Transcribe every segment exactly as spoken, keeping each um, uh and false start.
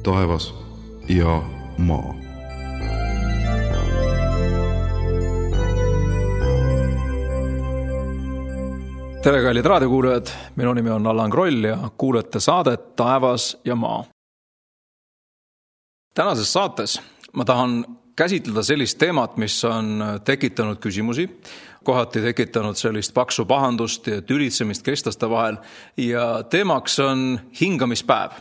taevas ja maa. Tere, kallid raadiokuulajad, minu nimi on Allan Kroll ja kuulete saadet Taevas ja maa. Tänases saates ma tahan käsitleda sellist teemat, mis on tekitanud küsimusi, kohati tekitanud sellist paksu pahandust ja tülitsemist kristlaste vahel ja teemaks on hingamispäev.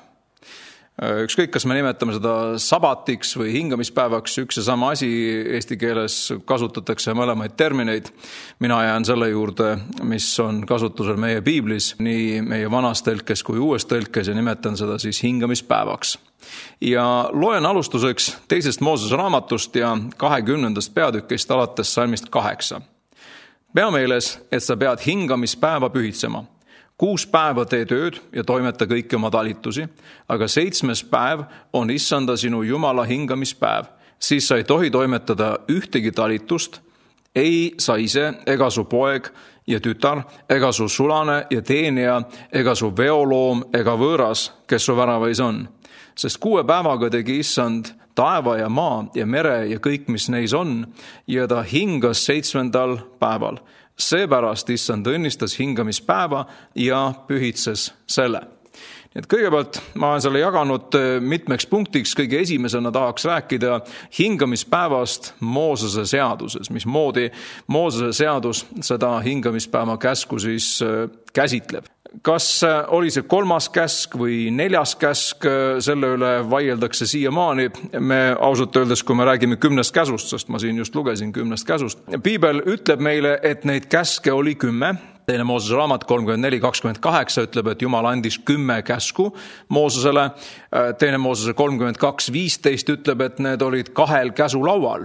Ükskõik, kas me nimetame seda sabatiks või hingamispäevaks, üks ja sama asi, eesti keeles kasutatakse mõlemaid termineid. Mina jään selle juurde, mis on kasutusel meie piiblis, nii meie vanas tõlkes kui uues tõlkes ja nimetan seda siis hingamispäevaks. Ja loen alustuseks teisest Moosese raamatust ja kahekümnendast peatükist alates salmist kaheksa. Pea meeles, et sa pead hingamispäeva pühitsema. Kuus päeva tee tööd ja toimeta kõiki oma talitusi, aga seitsmes päev on issanda sinu Jumala hingamispäev. Siis sa ei tohi toimetada ühtegi talitust, ei sa ise ega su poeg ja tütar, ega su sulane ja teenija, ega su veoloom ega võõras, kes su väravais on. Sest kuue päevaga tegi issand taeva ja maa ja mere ja kõik, mis neis on, ja ta hingas seitsmendal päeval. Seepärast issand õnnistas hingamispäeva ja pühitses selle. Nii et kõigepealt ma olen selle jaganud mitmeks punktiks. Kõige esimesena tahaks rääkida hingamispäevast Moosese seaduses. Mismoodi Moosese seadus seda hingamispäeva käsku siis käsitleb. Kas oli see kolmas käsk või neljas käsk, selle üle vaieldakse siiamaani. Me ausalt öeldes, kui me räägime kümnest käsust, sest ma siin just lugesin kümnest käsust. Piibel ütleb meile, et neid käske oli kümme. Teine Moosese raamat kolmkümmend neli kakskümmend kaheksa ütleb, et Jumal andis kümme käsku Moosesele. Teine Moosese kolmkümmend kaks viisteist ütleb, et need olid kahel käsulaual.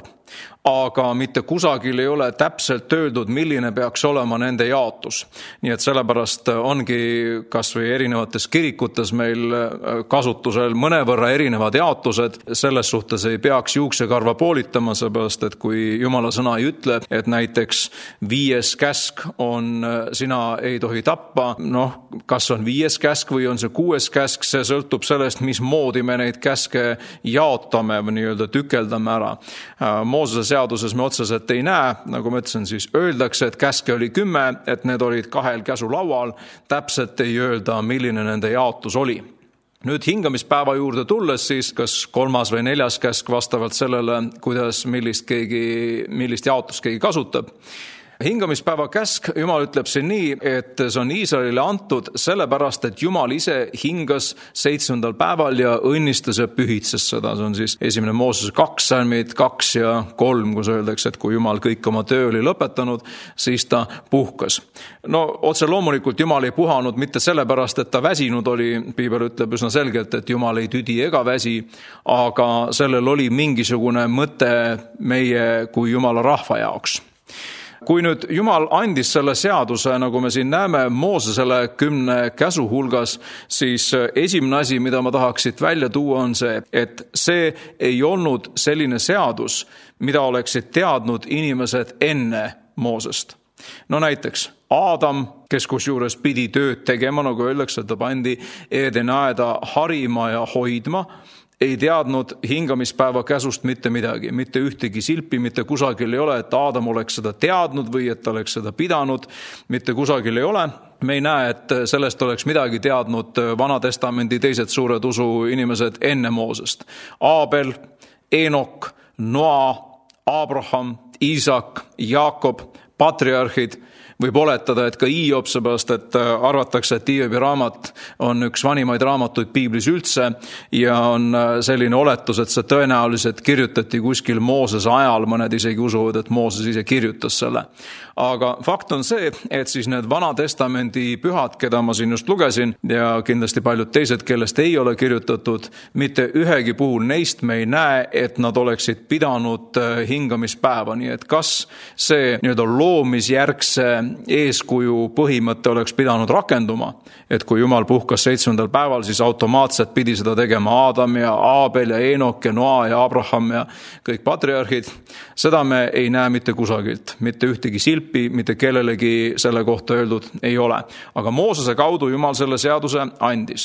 Aga mitte kusagil ei ole täpselt öeldud, milline peaks olema nende jaotus. Nii et sellepärast ongi kas või erinevates kirikutes meil kasutusel mõnevõrra erinevad jaotused. Selles suhtes ei peaks juuksekarva poolitama, seepärast, et kui Jumala sõna ei ütle, et näiteks viies käsk on sina ei tohi tappa, noh, kas on viies käsk või on see kuues käsk, see sõltub sellest, mismoodi me neid käske jaotame või nii-öelda tükeldame ära. Moosese seaduses me otseselt ei näe, nagu ma ütlesin, siis öeldakse, et käske oli kümme, et need olid kahel käsulaual, täpselt ei öelda, milline nende jaotus oli. Nüüd hingamispäeva juurde tulles siis, kas kolmas või neljas käsk vastavalt sellele, kuidas millist, keegi, millist jaotust keegi kasutab. Hingamispäeva käsk, Jumal ütleb siin nii, et see on Iisraelile antud sellepärast, et Jumal ise hingas seitsmendal päeval ja õnnistas ja pühitses seda. See on siis esimene Moosese kaks salmid, kaks ja kolm, kus öeldakse, et kui Jumal kõik oma töö oli lõpetanud, siis ta puhkas. No otse loomulikult Jumal ei puhanud mitte sellepärast, et ta väsinud oli, Piibel ütleb üsna selgelt, et Jumal ei tüdi ega väsi, aga sellel oli mingisugune mõte meie kui Jumala rahva jaoks. Kui nüüd Jumal andis selle seaduse, nagu me siin näeme Moosesele kümne käsu hulgas, siis esimene asi, mida ma tahaksid välja tuua, on see, et see ei olnud selline seadus, mida oleksid teadnud inimesed enne Moosest. No näiteks Aadam, kes kusjuures pidi tööd tegema, nagu öeldakse, ta pandi Eedeni aeda harima ja hoidma, ei teadnud hingamispäeva käsust mitte midagi, mitte ühtegi silpi, mitte kusagil ei ole, et Aadam oleks seda teadnud või et ta oleks seda pidanud, mitte kusagil ei ole. Me ei näe, et sellest oleks midagi teadnud Vana Testamendi teised suured usu inimesed enne Moosest. Aabel, Enok, Noa, Abraham, Iisak, Jaakob, patriarhid, võib oletada, et ka Hiob, seepärast, et arvatakse, et Hiobi raamat on üks vanimaid raamatuid piiblis üldse ja on selline oletus, et see tõenäoliselt kirjutati kuskil Moosese ajal, mõned isegi usuvad, et Mooses ise kirjutas selle. Aga fakt on see, et siis need Vana Testamendi pühad, keda ma siin just lugesin ja kindlasti paljud teised, kellest ei ole kirjutatud, mitte ühegi puhul neist me ei näe, et nad oleksid pidanud hingamispäeva. Nii et kas see nii-öelda loomisjärgse eeskuju põhimõte oleks pidanud rakenduma, et kui Jumal puhkas seitsmendal päeval, siis automaatselt pidi seda tegema Aadam ja Aabel ja Enok ja Noa ja Abraham ja kõik patriarhid. Seda me ei näe mitte kusagilt, mitte ühtegi silpi, mitte kellelegi selle kohta öeldud ei ole. Aga Moosese kaudu Jumal selle seaduse andis.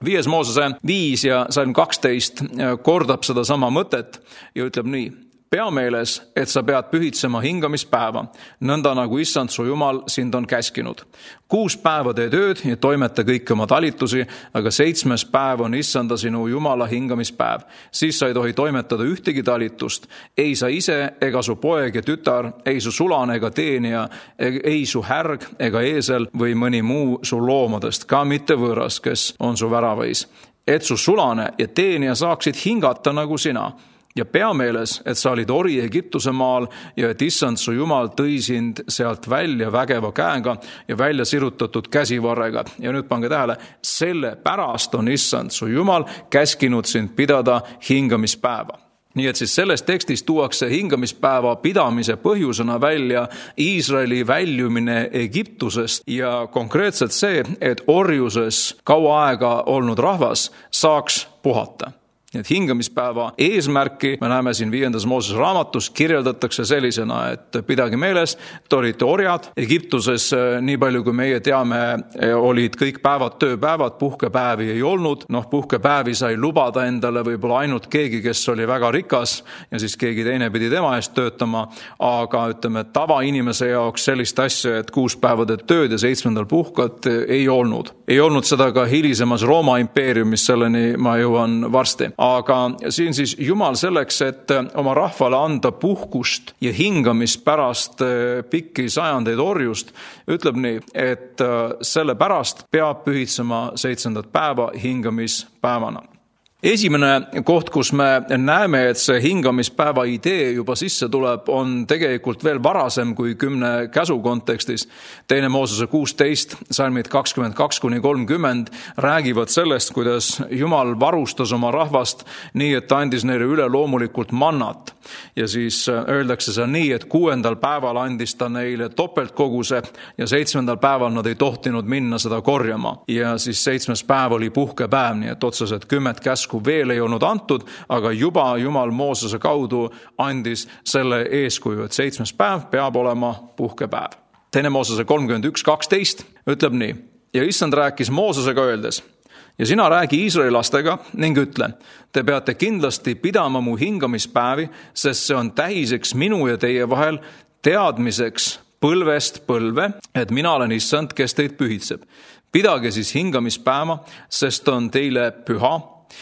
Viies Moosese viis ja salm kaksteist kordab seda sama mõtet ja ütleb nii. Pea meeles, et sa pead pühitsema hingamispäeva, nõnda nagu issand su jumal sind on käskinud. Kuus päeva tee tööd ja toimeta kõiki oma talitusi, aga seitsmes päev on issanda sinu jumala hingamispäev. Siis sa ei tohi toimetada ühtegi talitust. Ei sa ise ega su poeg ja tütar, ei su sulane ega teenija, ei su härg ega eesel või mõni muu su loomadest, ka mitte võõras, kes on su väravais. Et su sulane ja teenija saaksid hingata nagu sina. Ja pea meeles, et sa olid ori Egiptuse maal ja et issand su jumal tõi sind sealt välja vägeva käega ja välja sirutatud käsivarrega. Ja nüüd pange tähele, selle pärast on issand su jumal käskinud sind pidada hingamispäeva. Nii et siis selles tekstis tuuakse hingamispäeva pidamise põhjusena välja Iisraeli väljumine Egiptusest ja konkreetselt see, et orjuses kaua aega olnud rahvas saaks puhata. Et hingamispäeva eesmärki me näeme siin viiendas Moosese raamatus kirjeldatakse sellisena, et pidage meeles, te olite orjad. Egiptuses, nii palju kui meie teame, olid kõik päevad tööpäevad, puhkepäevi ei olnud. Noh, puhkepäevi sai lubada endale võib-olla ainult keegi, kes oli väga rikas ja siis keegi teine pidi tema eest töötama. Aga ütleme, tavainimese jaoks sellist asja, et kuus päeva teed tööd ja seitsmendal puhkad ei olnud. Ei olnud seda ka hilisemas Rooma impeeriumis, selleni ma jõuan varsti. Aga siin siis Jumal selleks, et oma rahvale anda puhkust ja hingamist pärast pikki sajandeid orjust, ütleb nii, et selle pärast peab pühitsema seitsendat päeva hingamispäevana. Esimene koht, kus me näeme, et see hingamispäeva idee juba sisse tuleb, on tegelikult veel varasem kui kümne käsu kontekstis. Teine Moosese kuusteist, salmid kakskümmend kaks kuni kolmkümmend räägivad sellest, kuidas Jumal varustas oma rahvast nii, et ta andis neile üle loomulikult mannat. Ja siis öeldakse see nii, et kuuendal päeval andis ta neile topeltkoguse ja seitsmendal päeval nad ei tohtinud minna seda korjama. Ja siis seitsmes päev oli puhkepäev, nii et otseselt kümmet käsku veel ei olnud antud, aga juba Jumal Moosese kaudu andis selle eeskuju, et seitsmes päev peab olema puhkepäev. Teine Moosese kolmkümmend üks kaksteist ütleb nii. Ja issand rääkis Moosesega öeldes, ja sina räägi Iisraeli lastega ning ütle, te peate kindlasti pidama mu hingamispäevi, sest see on tähiseks minu ja teie vahel teadmiseks põlvest põlve, et mina olen issand, kes teid pühitseb. Pidage siis hingamispäeva, sest on teile püha.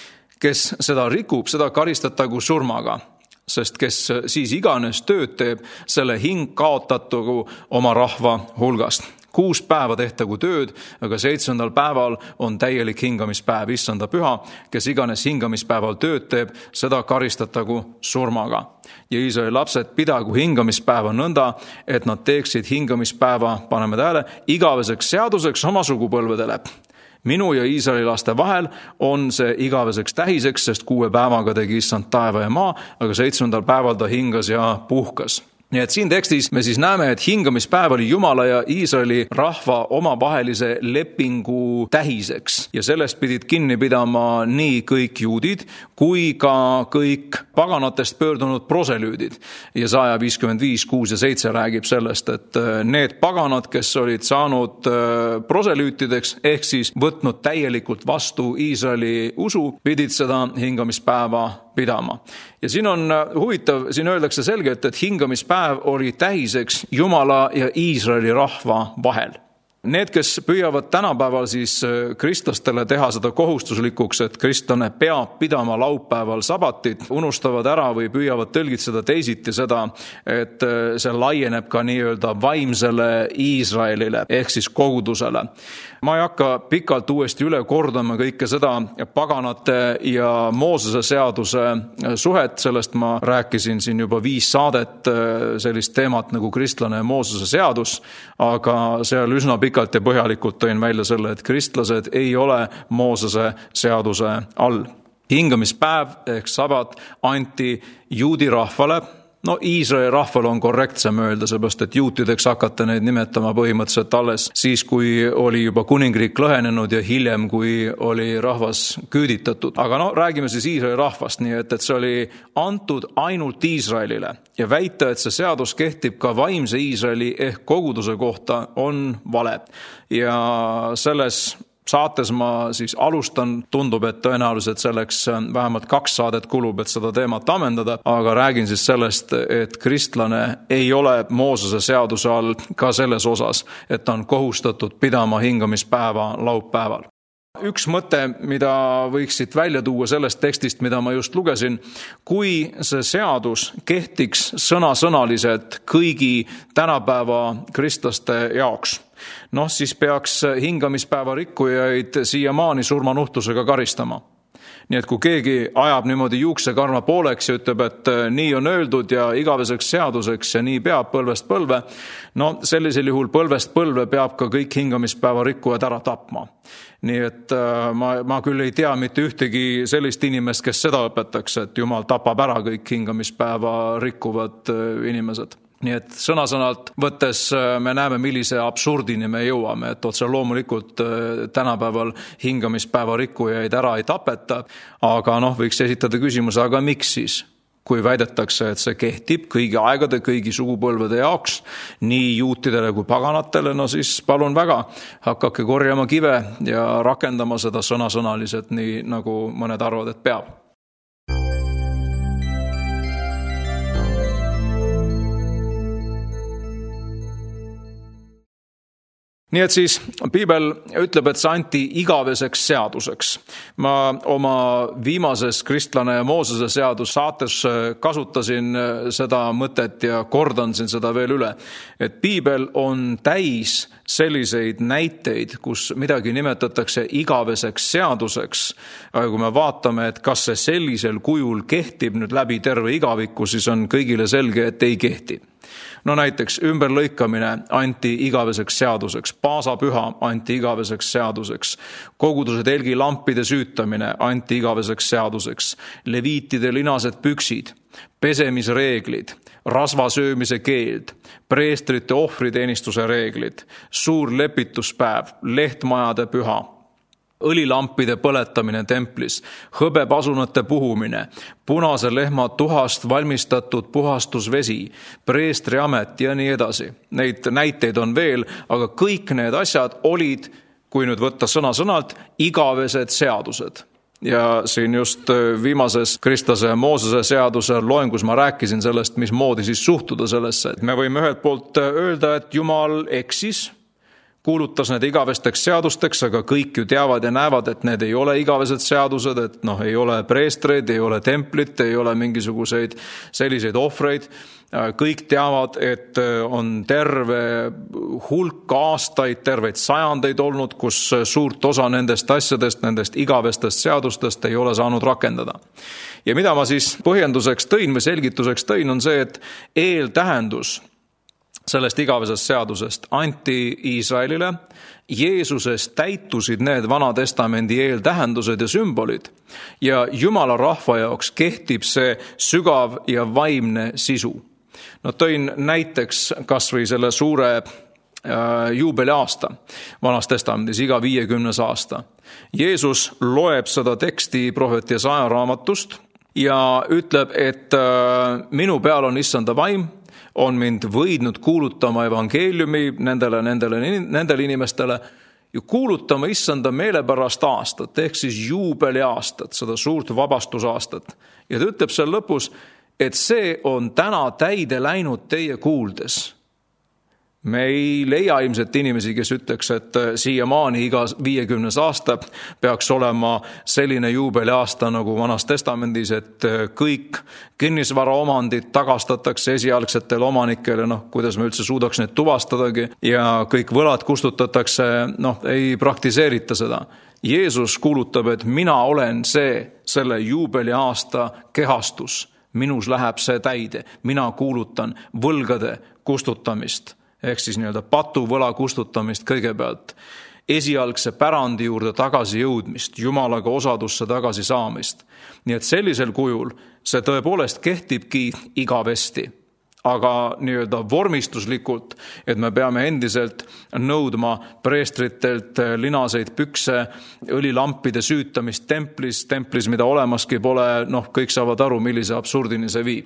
Kes seda rikub, seda karistatagu surmaga, sest kes siis iganes tööd teeb, selle hing kaotatagu oma rahva hulgast. Kuus päeva tehtagu tööd, aga seitsmendal päeval on täielik hingamispäev, issanda püha, kes iganes hingamispäeval tööd teeb, seda karistatagu surmaga. Ja Iisraeli lapsed pidagu hingamispäeva nõnda, et nad teeksid hingamispäeva, paneme tähele, igaveseks seaduseks oma sugupõlvedele. Minu ja Iisraeli laste vahel on see igaveseks tähiseks, sest kuue päevaga tegi issand taeva ja maa, aga seitsmendal päeval ta hingas ja puhkas. Nii et siin tekstis me siis näeme, et hingamispäev oli Jumala ja Iisraeli rahva omavahelise lepingu tähiseks. Ja sellest pidid kinni pidama nii kõik juudid kui ka kõik paganatest pöördunud proselüüdid. Ja Jesaja viiskümmend viis, kuus ja seitse räägib sellest, et need paganad, kes olid saanud proselüütideks ehk siis võtnud täielikult vastu Iisraeli usu, pidid seda hingamispäeva pidama. Ja siin on huvitav, siin öeldakse selgelt, et hingamispäev oli tähiseks Jumala ja Iisraeli rahva vahel. Need, kes püüavad tänapäeval siis kristlastele teha seda kohustuslikuks, et kristlane peab pidama laupäeval sabatit, unustavad ära või püüavad tõlgitseda teisiti seda, et see laieneb ka nii-öelda vaimsele Iisraelile ehk siis kogudusele. Ma ei hakka pikalt uuesti üle kordama kõike seda paganate ja Moosese seaduse suhet, sellest ma rääkisin siin juba viis saadet sellist teemat nagu kristlane ja Moosese seadus, aga seal üsna pikalt ja põhjalikult tõin välja selle, et kristlased ei ole Moosese seaduse all. Hingamispäev ehk sabat anti juudi rahvale. No Iisraeli rahval on korrektsem öelda, seepärast et juutideks hakata neid nimetama põhimõtteliselt alles siis, kui oli juba kuningriik lõhenenud ja hiljem, kui oli rahvas küüditatud. Aga no räägime siis Iisraeli rahvast, nii et, et see oli antud ainult Iisraelile. Ja väita, et see seadus kehtib ka vaimse Iisraeli ehk koguduse kohta, on vale. Ja selles Saates ma siis alustan, tundub, et tõenäoliselt selleks vähemalt kaks saadet kulub, et seda teemat ammendada, aga räägin siis sellest, et kristlane ei ole Moosese seaduse all ka selles osas, et ta on kohustatud pidama hingamispäeva laupäeval. Üks mõte, mida võiks siit välja tuua sellest tekstist, mida ma just lugesin, kui see seadus kehtiks sõnasõnaliselt kõigi tänapäeva kristlaste jaoks, noh siis peaks hingamispäeva rikkujaid siiamaani surmanuhtlusega karistama. Nii et kui keegi ajab niimoodi juuksekarva pooleks ja ütleb, et nii on öeldud ja igaveseks seaduseks ja nii peab põlvest põlve, no sellisel juhul põlvest põlve peab ka kõik hingamispäeva rikkujad ära tapma. Nii et ma, ma küll ei tea mitte ühtegi sellist inimest, kes seda õpetaks, et Jumal tapab ära kõik hingamispäeva rikkuvad inimesed. Nii et sõna-sõnalt võttes me näeme, millise absurdini me jõuame, et otse loomulikult tänapäeval hingamispäeva rikkujaid ära ei tapeta, aga noh, võiks esitada küsimuse, aga miks siis? Kui väidetakse, et see kehtib kõigi aegade, kõigi sugupõlvede jaoks, nii juutidele kui paganatele, no siis palun väga, hakake korjama kive ja rakendama seda sõna-sõnaliselt, nii nagu mõned arvad, et peab. Nii et siis Piibel ütleb, et see anti igaveseks seaduseks. Ma oma viimases kristlane ja Moosese seadus saates kasutasin seda mõtet ja kordan siin seda veel üle, et Piibel on täis selliseid näiteid, kus midagi nimetatakse igaveseks seaduseks. Aga kui me vaatame, et kas see sellisel kujul kehtib nüüd läbi terve igaviku, siis on kõigile selge, et ei kehti. No näiteks ümberlõikamine anti igaveseks seaduseks, paasapüha anti igaveseks seaduseks, koguduse telgi lampide süütamine anti igaveseks seaduseks, leviitide linased püksid, pesemisreeglid, rasvasöömise keeld, preestrite ohvriteenistuse reeglid, suur lepituspäev, lehtmajade püha, õlilampide põletamine templis, hõbepasunate puhumine, punase lehma tuhast valmistatud puhastusvesi, preestriamet ja nii edasi. Neid näiteid on veel, aga kõik need asjad olid, kui nüüd võtta sõna-sõnalt, igavesed seadused. Ja siin just viimases kristlase ja Moosese seaduse loengus ma rääkisin sellest, mismoodi siis suhtuda sellesse. Me võime ühelt poolt öelda, et Jumal eksis, kuulutas need igavesteks seadusteks, aga kõik ju teavad ja näevad, et need ei ole igavesed seadused, et noh, ei ole preestreid, ei ole templit, ei ole mingisuguseid selliseid ohvreid. Kõik teavad, et on terve hulk aastaid, terveid sajandeid olnud, kus suurt osa nendest asjadest, nendest igavestest seadustest ei ole saanud rakendada. Ja mida ma siis põhjenduseks tõin või selgituseks tõin, on see, et eeltähendus sellest igavesest seadusest anti Iisraelile. Jeesuses täitusid need Vana Testamendi eeltähendused ja sümbolid ja Jumala rahva jaoks kehtib see sügav ja vaimne sisu. No tõin näiteks kas või selle suure äh, juubeli aasta Vanas Testamendis, iga viiekümnes aasta. Jeesus loeb seda teksti prohvet Jesaja raamatust ja ütleb, et äh, minu peal on issanda vaim, on mind võidnud kuulutama evangeeliumi nendele, nendele, nendele inimestele ja kuulutama issanda meelepärast aastat, ehk siis juubeli aastat, seda suurt vabastusaastat. Ja ta ütleb seal lõpus, et see on täna täide läinud teie kuuldes. Me ei leia ilmselt inimesi, kes ütleks, et siiamaani iga viiekümnes aasta peaks olema selline juubeli aasta nagu Vanas Testamendis, et kõik kinnisvaraomandid tagastatakse esialgsetele omanikele, noh, kuidas me üldse suudaks need tuvastadagi, ja kõik võlad kustutatakse, noh, ei praktiseerita seda. Jeesus kuulutab, et mina olen see, selle juubeli aasta kehastus, minus läheb see täide, mina kuulutan võlgade kustutamist. Ehk siis nii-öelda patuvõla kustutamist kõigepealt, esialgse pärandi juurde tagasi jõudmist, Jumalaga osadusse tagasi saamist. Nii et sellisel kujul see tõepoolest kehtibki igavesti, aga nii-öelda vormistuslikult, et me peame endiselt nõudma preestritelt linaseid pükse, õlilampide süütamist templis, templis, mida olemaski pole, noh, kõik saavad aru, millise absurdini see viib.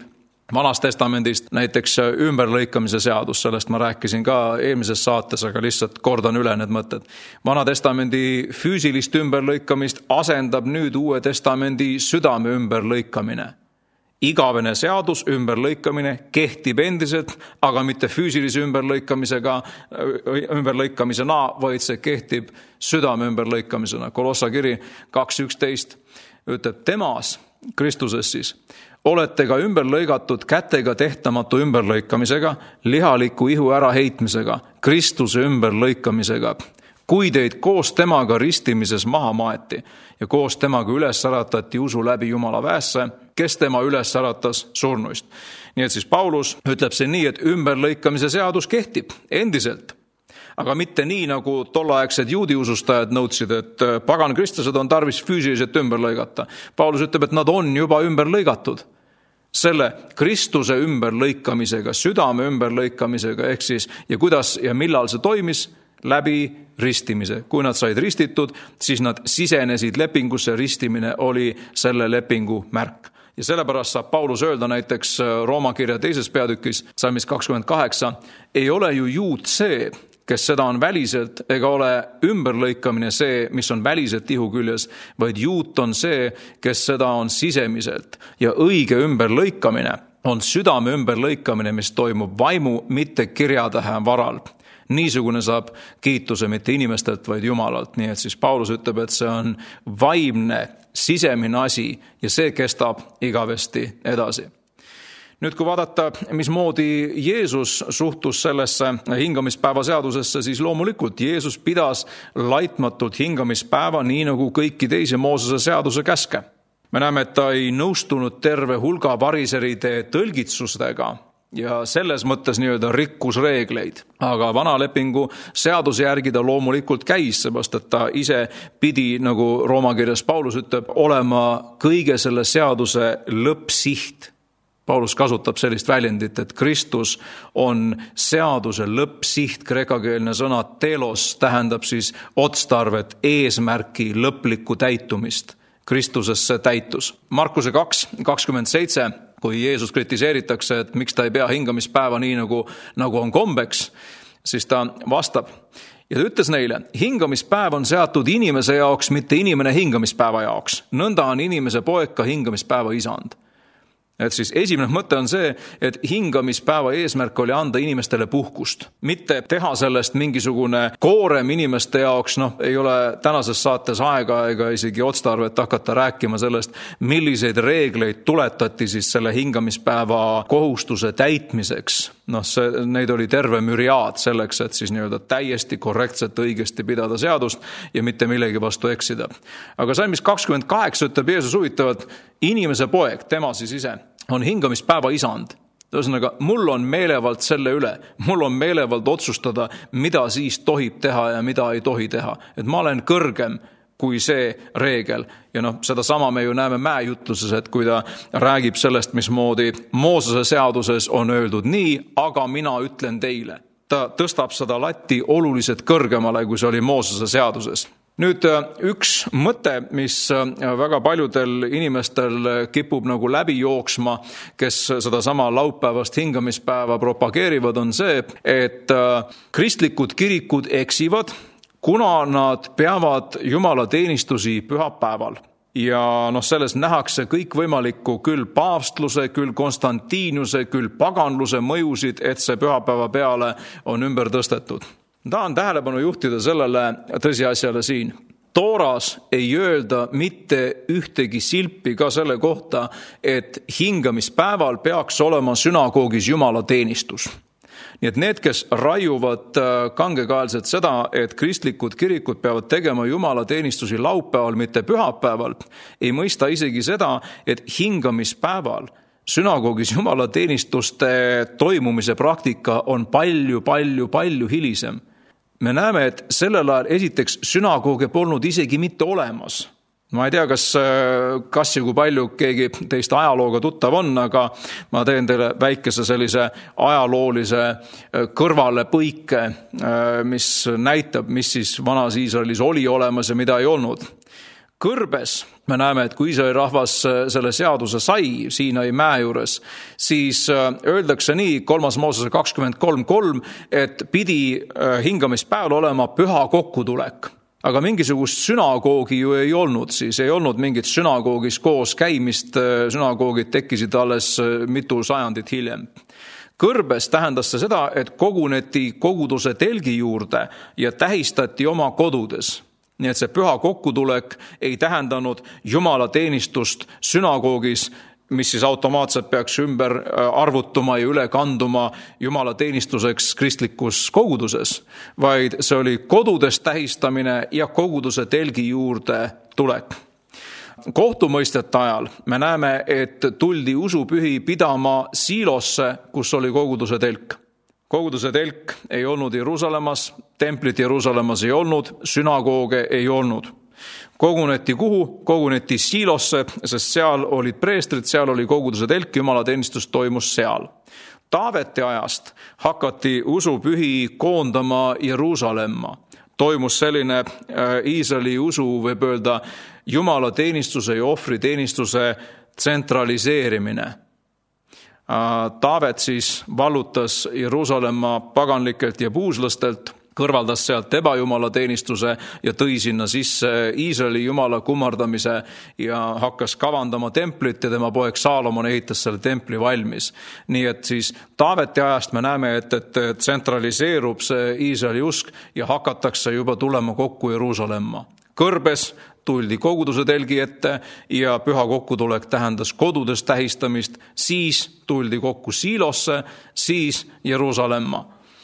Vanast testamendist näiteks ümberlõikamise seadus, sellest ma rääkisin ka eelmises saates, aga lihtsalt kordan üle need mõtted. Vana testamendi füüsilist ümberlõikamist asendab nüüd Uue testamendi südame ümberlõikamine. Igavene seadus, ümberlõikamine kehtib endiselt, aga mitte füüsilise ümberlõikamisega, ümberlõikamisena, vaid see kehtib südame ümberlõikamisena. Kolossa kiri kaks üksteist ütleb temas, Kristuses siis, olete ka ümber lõigatud kätega tehtamatu ümberlõikamisega, lihaliku ihu äraheitmisega, Kristuse ümberlõikamisega, kui teid koos temaga ristimises maha maeti ja koos temaga üles äratati usu läbi Jumala väesse, kes tema üles äratas surnuist. Nii et siis Paulus ütleb see nii, et ümberlõikamise seadus kehtib endiselt. Aga mitte nii, nagu tolleaegsed juudi usustajad nõudsid, et pagan kristlased on tarvis füüsiliselt ümber lõigata. Paulus ütleb, et nad on juba ümber lõigatud. Selle Kristuse ümberlõikamisega, südame ümberlõikamisega, ehk siis ja kuidas ja millal see toimis? Läbi ristimise. Kui nad said ristitud, siis nad sisenesid lepingusse, ristimine oli selle lepingu märk. Ja sellepärast saab Paulus öelda näiteks Rooma kirja teises peatükis, salmis kakskümmend kaheksa, ei ole ju juut see, kes seda on väliselt, ega ole ümberlõikamine see, mis on väliselt ihu küljes, vaid juut on see, kes seda on sisemiselt. Ja õige ümberlõikamine on südame ümberlõikamine, mis toimub vaimu, mitte kirjatähe varal. Niisugune saab kiituse mitte inimestelt, vaid Jumalalt. Nii et siis Paulus ütleb, et see on vaimne, sisemine asi ja see kestab igavesti edasi. Nüüd, kui vaadata, mismoodi Jeesus suhtus sellesse hingamispäeva seadusesse, siis loomulikult Jeesus pidas laitmatut hingamispäeva nii nagu kõiki teisi Moosese seaduse käske. Me näeme, et ta ei nõustunud terve hulga variseride tõlgitsustega ja selles mõttes nii-öelda rikkus reegleid. Aga vana lepingu seaduse järgi ta loomulikult käis, sebast et ta ise pidi, nagu Rooma kirjas Paulus ütleb, olema kõige selle seaduse lõppsiht. Paulus kasutab sellist väljendit, et Kristus on seaduse lõppsiht, kreekakeelne sõna telos tähendab siis otstarvet, eesmärki, lõplikku täitumist. Kristuses see täitus. Markuse kaks kakskümmend seitse, kui Jeesus kritiseeritakse, et miks ta ei pea hingamispäeva nii nagu, nagu on kombeks, siis ta vastab. Ja ta ütles neile, hingamispäev on seatud inimese jaoks, mitte inimene hingamispäeva jaoks. Nõnda on inimese poeg ka hingamispäeva isand. Et siis esimene mõte on see, et hingamispäeva eesmärk oli anda inimestele puhkust. Mitte teha sellest mingisugune koorem inimeste jaoks, noh, ei ole tänases saates aega ega isegi otstarvet hakata rääkima sellest, milliseid reegleid tuletati siis selle hingamispäeva kohustuse täitmiseks. Noh, see, neid oli terve müriaad selleks, et siis nii-öelda täiesti korrektselt õigesti pidada seadust ja mitte millegi vastu eksida. Aga salmis kakskümmend kaheksa ütleb Jeesus huvitavalt, inimese poeg, tema siis ise, on hingamispäeva isand. Ühesõnaga, mul on meelevald selle üle, mul on meelevald otsustada, mida siis tohib teha ja mida ei tohi teha. Et ma olen kõrgem kui see reegel. Ja noh, seda sama me ju näeme mäejutluses, et kui ta räägib sellest, mismoodi Moosese seaduses on öeldud nii, aga mina ütlen teile. Ta tõstab seda latti oluliselt kõrgemale, kui see oli Moosese seaduses. Nüüd üks mõte, mis väga paljudel inimestel kipub nagu läbi jooksma, kes seda sama laupäevast hingamispäeva propageerivad, on see, et kristlikud kirikud eksivad, kuna nad peavad Jumala teenistusi pühapäeval. Ja noh, selles nähakse kõik võimalikku küll paavstluse, küll Konstantinuse, küll paganluse mõjusid, et see pühapäeva peale on ümber tõstetud. Tahan tähelepanu juhtida sellele tõsiasjale siin. Tooras ei öelda mitte ühtegi silpi ka selle kohta, et hingamispäeval peaks olema sünagoogis Jumala teenistus. Nii et need, kes raiuvad kangekaelselt seda, et kristlikud kirikud peavad tegema Jumala teenistusi laupäeval, mitte pühapäeval, ei mõista isegi seda, et hingamispäeval sünagoogis Jumala teenistuste toimumise praktika on palju, palju, palju hilisem. Me näeme, et sellel ajal esiteks sünagooge polnud isegi mitte olemas. Ma ei tea, kas, kas ja kui palju keegi teist ajalooga tuttav on, aga ma teen teile väikese sellise ajaloolise kõrvalepõike, mis näitab, mis siis vanas Iisraelis oli olemas ja mida ei olnud. Kõrbes me näeme, et kui Iisraeli rahvas selle seaduse sai Siinai mäe juures, siis öeldakse nii kolmas Moosese kakskümmend kolm kolm, et pidi hingamispäeval olema püha kokkutulek. Aga mingisugust sünagoogi ju ei olnud, siis ei olnud mingit sünagoogis koos käimist, sünagoogid tekkisid alles mitu sajandit hiljem. Kõrbes tähendas see seda, et koguneti koguduse telgi juurde ja tähistati oma kodudes. Nii et see püha kokkutulek ei tähendanud Jumala teenistust sünagoogis, mis siis automaatselt peaks ümber arvutuma ja üle kanduma Jumala teenistuseks kristlikus koguduses, vaid see oli kodudes tähistamine ja koguduse telgi juurde tulek. Kohtumõistjate ajal me näeme, et tuldi usupühi pidama Siilosse, kus oli koguduse telk. Koguduse telk ei olnud Jeruusalemmas, templit Jeruusalemmas ei olnud, sünagooge ei olnud. Koguneti kuhu? Koguneti Siilosse, sest seal olid preestrid, seal oli koguduse telk, Jumala teenistus toimus seal. Taaveti ajast hakati usupühi koondama Jeruusalemma. Toimus selline Iisraeli usu, võib öelda, Jumala teenistuse ja ohvri teenistuse tsentraliseerimine. Taavet siis vallutas Jeruusalemma paganlikelt ja puuslastelt, kõrvaldas sealt ebajumala teenistuse ja tõi sinna sisse Iisraeli jumala kummardamise ja hakkas kavandama templit ja tema poeg Saalomon ehitas selle templi valmis. Nii et siis Taaveti ajast me näeme, et, et tsentraliseerub see Iisraeli usk ja hakatakse juba tulema kokku Jeruusalemma. Kõrbes tuldi koguduse telgi ette ja püha kokkutulek tähendas kodudes tähistamist, siis tuldi kokku Siilosse, siis Jeruusalemma.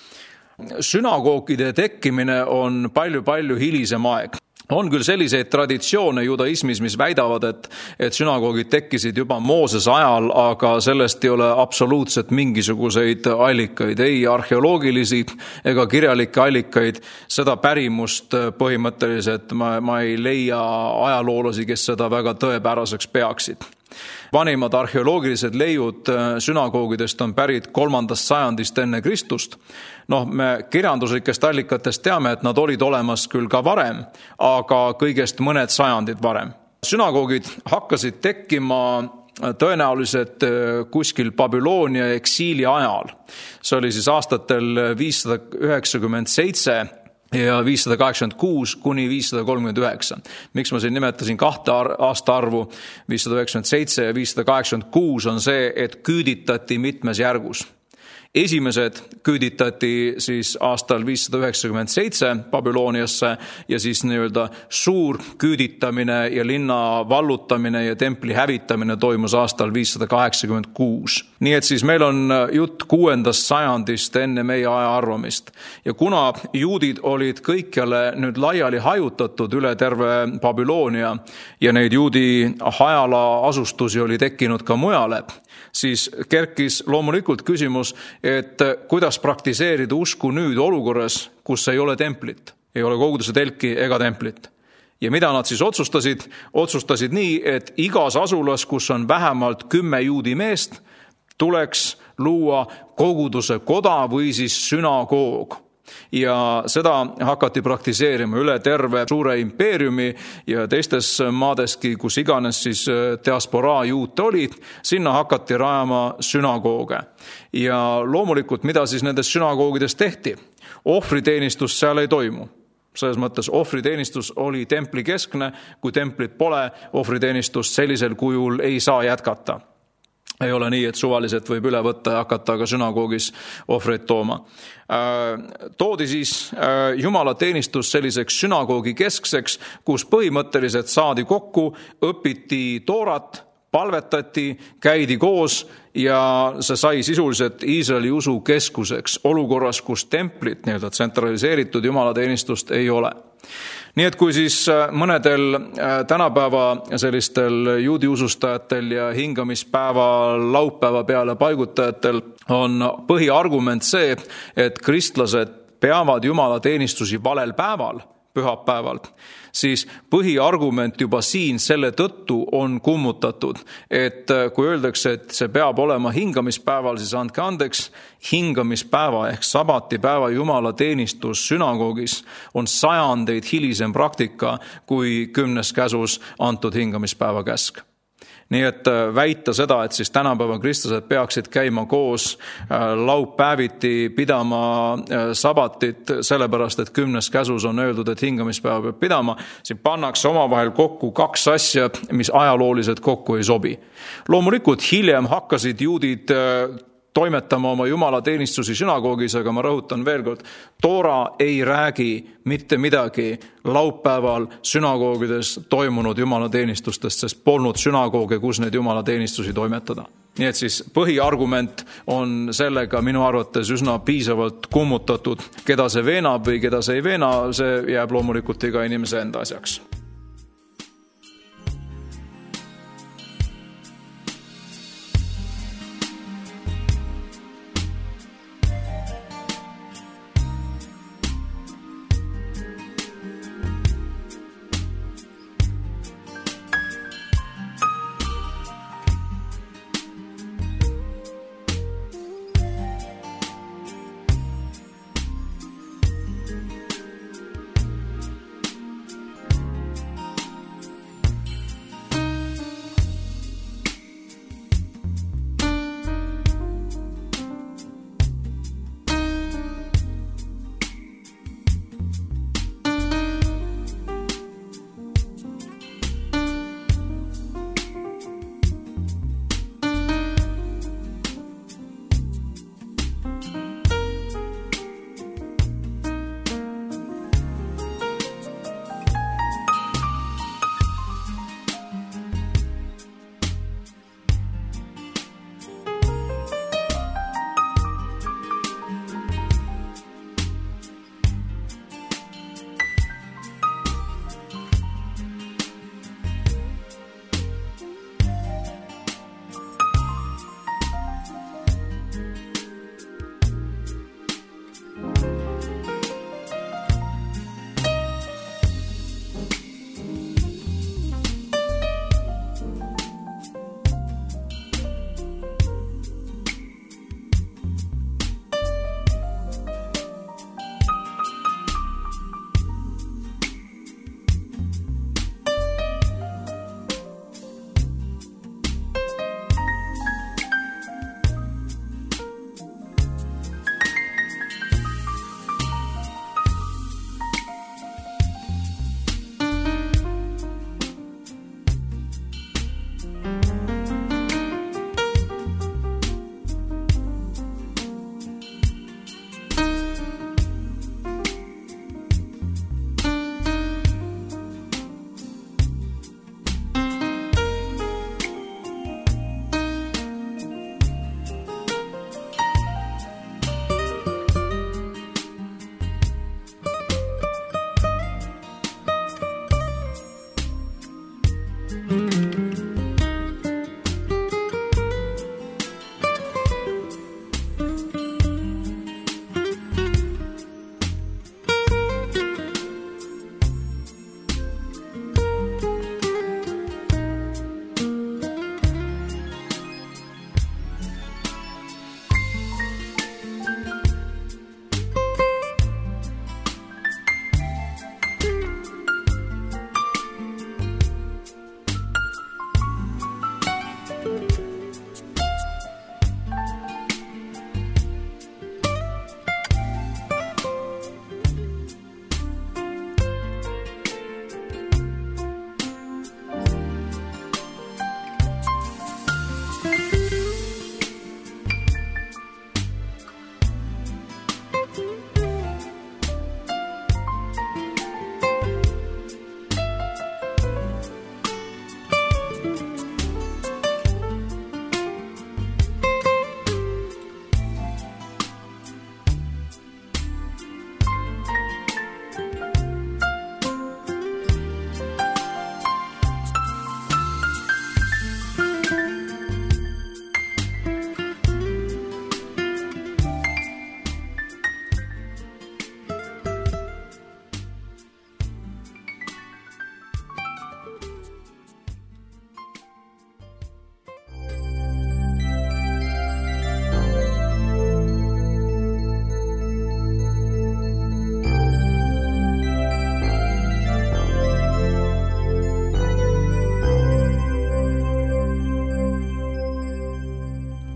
Sünagoogide tekkimine on palju-palju hilisem aeg. On küll selliseid traditsioone judaismis, mis väidavad, et, et sünagoogid tekkisid juba Moosese ajal, aga sellest ei ole absoluutselt mingisuguseid allikaid, ei arheoloogilisi ega kirjalikke allikaid. Seda pärimust põhimõtteliselt ma, ma ei leia ajaloolasi, kes seda väga tõepäraseks peaksid. Vanimad arheoloogilised leiud sünagoogidest on pärit kolmandast sajandist enne Kristust. Noh, me kirjanduslikest allikatest teame, et nad olid olemas küll ka varem, aga kõigest mõned sajandid varem. Sünagoogid hakkasid tekkima tõenäoliselt kuskil Babyloonia eksiili ajal. See oli siis aastatel viissada üheksakümmend seitse ja viissada kaheksakümmend kuus kuni viissada kolmkümmend üheksa. Miks ma siin nimetasin kahte aasta arvu, viissada üheksakümmend seitse ja viissada kaheksakümmend kuus on see, et küüditati mitmes järgus. Esimesed küüditati siis aastal viissada üheksakümmend seitse Babyloniasse ja siis nii-öelda suur küüditamine ja linna vallutamine ja templi hävitamine toimus aastal viissada kaheksakümmend kuus. Nii et siis meil on jutt kuuendast sajandist enne meie aja arvamist. Ja kuna juudid olid kõikjale nüüd laiali hajutatud üle terve Babylonia ja neid juudi hajala asustusi oli tekkinud ka mujale, siis kerkis loomulikult küsimus, et kuidas praktiseerida usku nüüd olukorras, kus ei ole templit, ei ole koguduse telki ega templit. Ja mida nad siis otsustasid? Otsustasid nii, et igas asulas, kus on vähemalt kümme juudi meest, tuleks luua koguduse koda või siis sünagoog. Ja seda hakati praktiseerima üle terve suure impeeriumi ja teistes maadeski, kus iganes siis diasporaa juute oli, sinna hakati rajama sünagooge. Ja loomulikult, mida siis nendes sünagoogides tehti? Ohvriteenistus seal ei toimu. Selles mõttes ohvriteenistus oli templi keskne, kui templit pole, ohvriteenistus sellisel kujul ei saa jätkata. Ei ole nii, et suvaliselt võib üle võtta ja hakata ka sünagoogis ohvreid tooma. Toodi siis Jumala teenistus selliseks sünagoogi keskseks, kus põhimõtteliselt saadi kokku, õpiti toorat, palvetati, käidi koos ja see sai sisuliselt Iisraeli usu keskuseks olukorras, kus templit, nii-öelda tsentraliseeritud Jumala teenistust ei ole. Nii et kui siis mõnedel tänapäeva sellistel juudi usustajatel ja hingamispäeva laupäeva peale paigutajatel on põhiargument see, et kristlased peavad Jumala teenistusi valel päeval, pühapäeval, siis põhiargument juba siin selle tõttu on kummutatud, et kui öeldakse, et see peab olema hingamispäeval, siis andke andeks, hingamispäeva ehk sabatipäeva jumalateenistus sünagoogis on sajandeid hilisem praktika kui kümnes käsus antud hingamispäeva käsk. Nii et väita seda, et siis tänapäeva kristlased peaksid käima koos laupäeviti pidama sabatit, sellepärast, et kümnes käsus on öeldud, et hingamispäeva peab pidama, siin pannakse omavahel kokku kaks asja, mis ajalooliselt kokku ei sobi. Loomulikult hiljem hakkasid juudid toimetama oma jumalateenistusi sünagoogis, aga ma rõhutan veel kord, Toora ei räägi mitte midagi laupäeval sünagoogides toimunud jumalateenistustest, sest polnud sünagooge, kus neid jumalateenistusi toimetada. Nii et siis põhiargument on sellega minu arvates üsna piisavalt kummutatud. Keda see veenab või keda see ei veena, see jääb loomulikult iga inimese enda asjaks.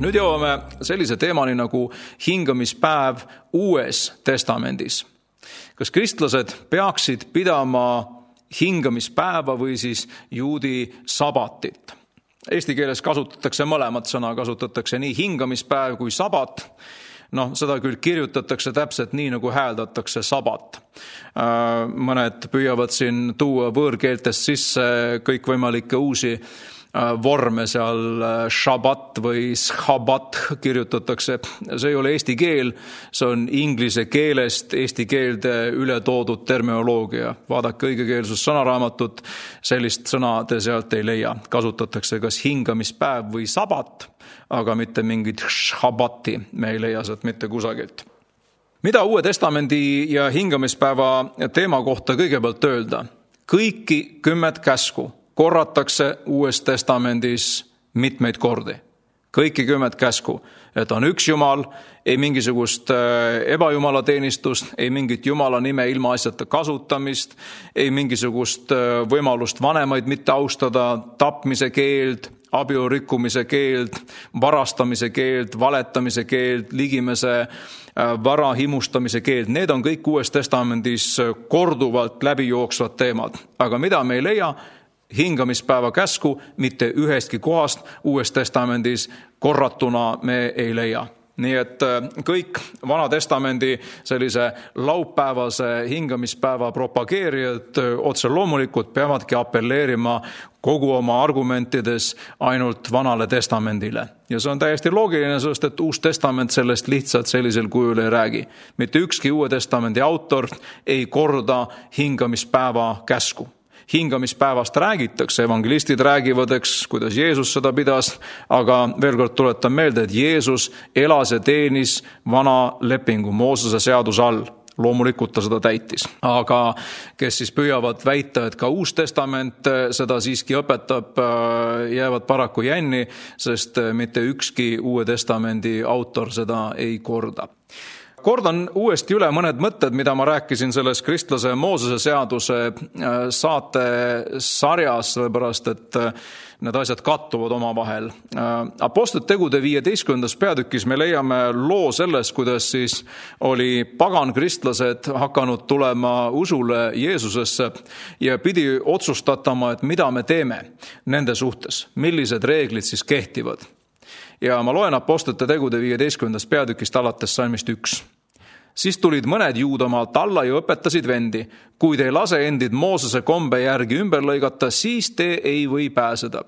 Nüüd jõuame sellise teemani nagu hingamispäev Uues Testamendis. Kas kristlased peaksid pidama hingamispäeva või siis juudi sabatit? Eesti keeles kasutatakse mõlemat sõna, kasutatakse nii hingamispäev kui sabat. No, seda küll kirjutatakse täpselt nii, nagu hääldatakse sabat. Mõned püüavad siin tuua võõrkeeltest sisse kõikvõimalikke uusi vorme, seal šabat või schabat kirjutatakse. See ei ole eesti keel, see on inglise keelest eesti keelde üle toodud terminoloogia. Vaadake õigekeelsus sõnaraamatut, sellist sõna te sealt ei leia. Kasutatakse kas hingamispäev või sabat, aga mitte mingit šabati. Me ei leia sealt mitte kusagilt. Mida Uue Testamendi ja hingamispäeva teema kohta kõigepealt öelda? Kõiki kümmet käsku korratakse Uues Testamendis mitmeid kordi. Kõiki kümmet käsku, et on üks Jumal, ei mingisugust ebajumala teenistust, ei mingit Jumala nime ilma asjata kasutamist, ei mingisugust võimalust vanemaid mitte austada, tapmise keeld, abielurikkumise keeld, varastamise keeld, valetamise keeld, ligimese vara himustamise keeld. Need on kõik Uues Testamendis korduvalt läbi jooksvad teemad. Aga mida me ei leia? Hingamispäeva käsku mitte ühestki kohast Uues Testamendis korratuna me ei leia. Nii et kõik Vana Testamendi sellise laupäevase hingamispäeva propageerijad otse loomulikult peavadki apelleerima kogu oma argumentides ainult Vanale Testamendile. Ja see on täiesti loogiline, sest et Uus Testament sellest lihtsalt sellisel kujul ei räägi. Mitte ükski Uue Testamendi autor ei korda hingamispäeva käsku. Hingamispäevast räägitakse, evangelistid räägivad, eks, kuidas Jeesus seda pidas, aga veel kord tuletan meelde, et Jeesus elas ja teenis vana lepingu Moosese seaduse all. Loomulikult ta seda täitis. Aga kes siis püüavad väita, et ka Uus Testament seda siiski õpetab, jäävad paraku jänni, sest mitte ükski Uue Testamendi autor seda ei korda. Kordan uuesti üle mõned mõtted, mida ma rääkisin selles kristlase Moosese seaduse saate sarjas, sellepärast et need asjad kattuvad oma vahel. Apostlite tegude viieteistkümnendas peatükis me leiame loo sellest, kuidas siis oli pagan kristlased hakanud tulema usule Jeesusesse ja pidi otsustatama, et mida me teeme nende suhtes, millised reeglid siis kehtivad. Ja ma loen Apostlite tegude viieteistkümnendast peatükist alates salmist üks. Siis tulid mõned Juudamaalt alla ja õpetasid vendi. Kui te ei lase endid Moosese kombe järgi ümber lõigata, siis te ei või pääseda.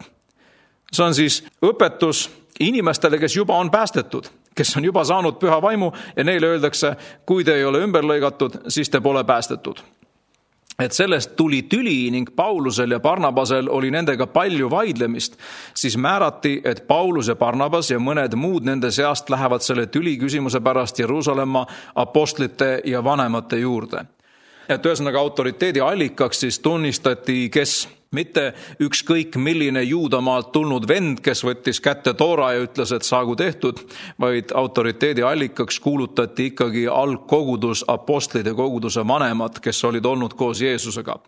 See on siis õpetus inimestele, kes juba on päästetud, kes on juba saanud püha vaimu ja neile öeldakse, kui te ei ole ümber lõigatud, siis te pole päästetud. Et sellest tuli tüli ning Paulusel ja Barnabasel oli nendega palju vaidlemist, siis määrati, et Paulus ja Barnabas ja mõned muud nende seast lähevad selle tüli küsimuse pärast Jeruusalemma apostlite ja vanemate juurde. Et ühesõnaga autoriteedi allikaks siis tunnistati, kes mitte ükskõik milline Juudamaalt tulnud vend, kes võttis kätte Toora ja ütles, et saagu tehtud, vaid autoriteedi allikaks kuulutati ikkagi algkogudus, apostlid ja koguduse vanemad, kes olid olnud koos Jeesusega.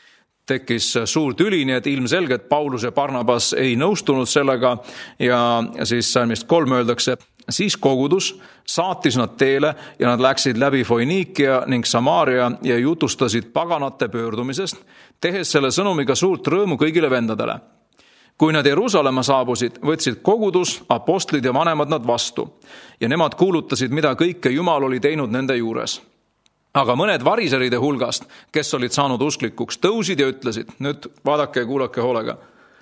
Tekkis suur tüli, nii et ilmselgelt Paulus ja Barnabas ei nõustunud sellega ja siis salmist kolm öeldakse, siis kogudus saatis nad teele ja nad läksid läbi Foiniikia ning Samaaria ja jutustasid paganate pöördumisest, tehes selle sõnumiga suurt rõõmu kõigile vendadele. Kui nad Jeruusalemma saabusid, võtsid kogudus, apostlid ja vanemad nad vastu ja nemad kuulutasid, mida kõike Jumal oli teinud nende juures. Aga mõned variseride hulgast, kes olid saanud usklikuks, tõusid ja ütlesid, nüüd vaadake ja kuulake hoolega,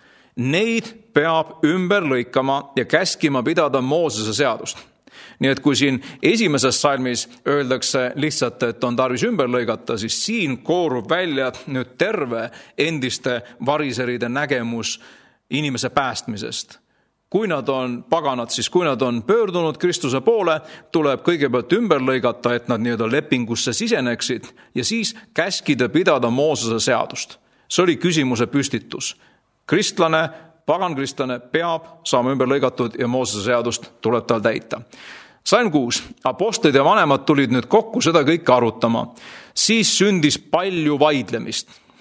neid peab ümber lõikama ja käskima pidada Moosese seadust. Nii et kui siin esimeses salmis öeldakse lihtsalt, et on tarvis ümber lõigata, siis siin koorub välja nüüd terve endiste variseride nägemus inimese päästmisest. Kui nad on paganad, siis kui nad on pöördunud Kristuse poole, tuleb kõigepealt ümber lõigata, et nad nii-öelda lepingusse siseneksid ja siis käskida pidada Moosese seadust. See oli küsimuse püstitus. Kristlane, pagan kristlane peab saama ümber lõigatud ja Moosese seadust tuleb tal täita. Salm kuus. Apostlid ja vanemad tulid nüüd kokku seda kõike arutama. Siis sündis palju vaidlemist.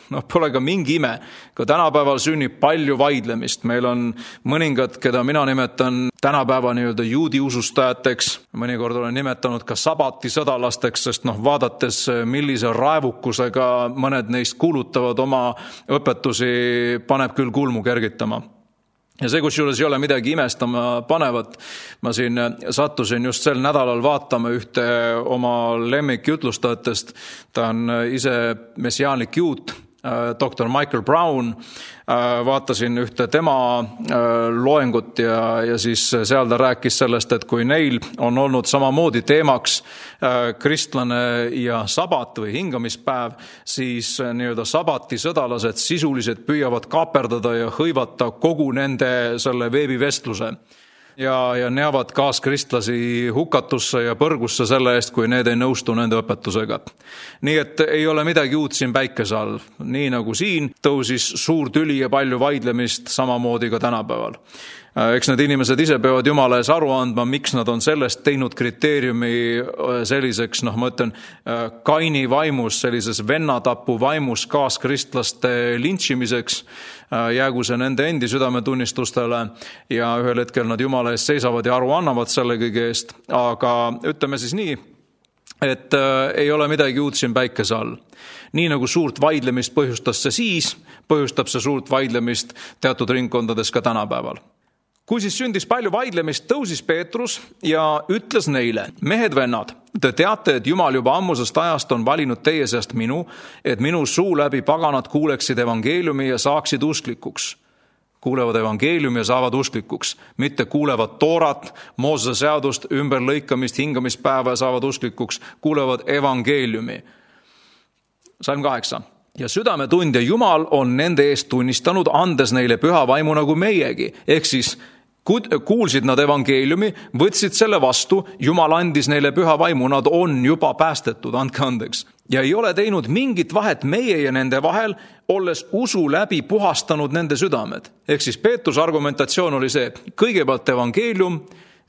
noh, pole ka mingi ime. Ka tänapäeval sünnib palju vaidlemist. Meil on mõningad, keda mina nimetan tänapäeva nii-öelda juudi usustajateks. Mõnikord olen nimetanud ka sabati sõdalasteks, sest noh, vaadates millise raevukusega mõned neist kuulutavad oma õpetusi, paneb küll kulmu kergitama. Ja see, kus juures ei ole midagi imestama panevat, ma siin sattusin just sel nädalal vaatama ühte oma lemmikjutlustajatest. Ta on ise messiaanlik juut, doktor Michael Brown. Vaatasin ühte tema loengut ja, ja siis seal ta rääkis sellest, et kui neil on olnud samamoodi teemaks kristlane ja sabat või hingamispäev, siis nii-öelda sabati sõdalased sisuliselt püüavad kaaperdada ja hõivata kogu nende selle veebivestluse. Ja, ja neavad kaaskristlasi hukatusse ja põrgusse selle eest, kui need ei nõustu nende õpetusega. Nii et ei ole midagi uut siin päikese all. Nii nagu siin tõusis suur tüli ja palju vaidlemist, samamoodi ka tänapäeval. Eks need inimesed ise peavad Jumala ees aru andma, miks nad on sellest teinud kriteeriumi selliseks, noh ma ütlen, Kaini vaimus, sellises vennatapu vaimus kaaskristlaste lintšimiseks. Jäägu see nende endi südametunnistustele ja ühel hetkel nad Jumala ees seisavad ja aru annavad selle kõige eest. Aga ütleme siis nii, et ei ole midagi uut siin päikese all. Nii nagu suurt vaidlemist põhjustas see siis, põhjustab see suurt vaidlemist teatud ringkondades ka tänapäeval. Kui siis sündis palju vaidlemist, tõusis Peetrus ja ütles neile, mehed vennad, te teate, et Jumal juba ammusest ajast on valinud teie seast minu, et minu suu läbi paganad kuuleksid evangeeliumi ja saaksid usklikuks. Kuulevad evangeeliumi ja saavad usklikuks, mitte kuulevad toorat, Moosese seadust, ümberlõikamist, hingamispäeva ja saavad usklikuks, kuulevad evangeeliumi. Salm kaheksa. Ja südametundja Jumal on nende eest tunnistanud, andes neile püha vaimu nagu meiegi, ehk siis kuulsid nad evangeeliumi, võtsid selle vastu, Jumal andis neile püha vaimu, nad on juba päästetud, andke andeks. Ja ei ole teinud mingit vahet meie ja nende vahel, olles usu läbi puhastanud nende südamed. Ehk siis Peetruse argumentatsioon oli see, kõigepealt evangeelium,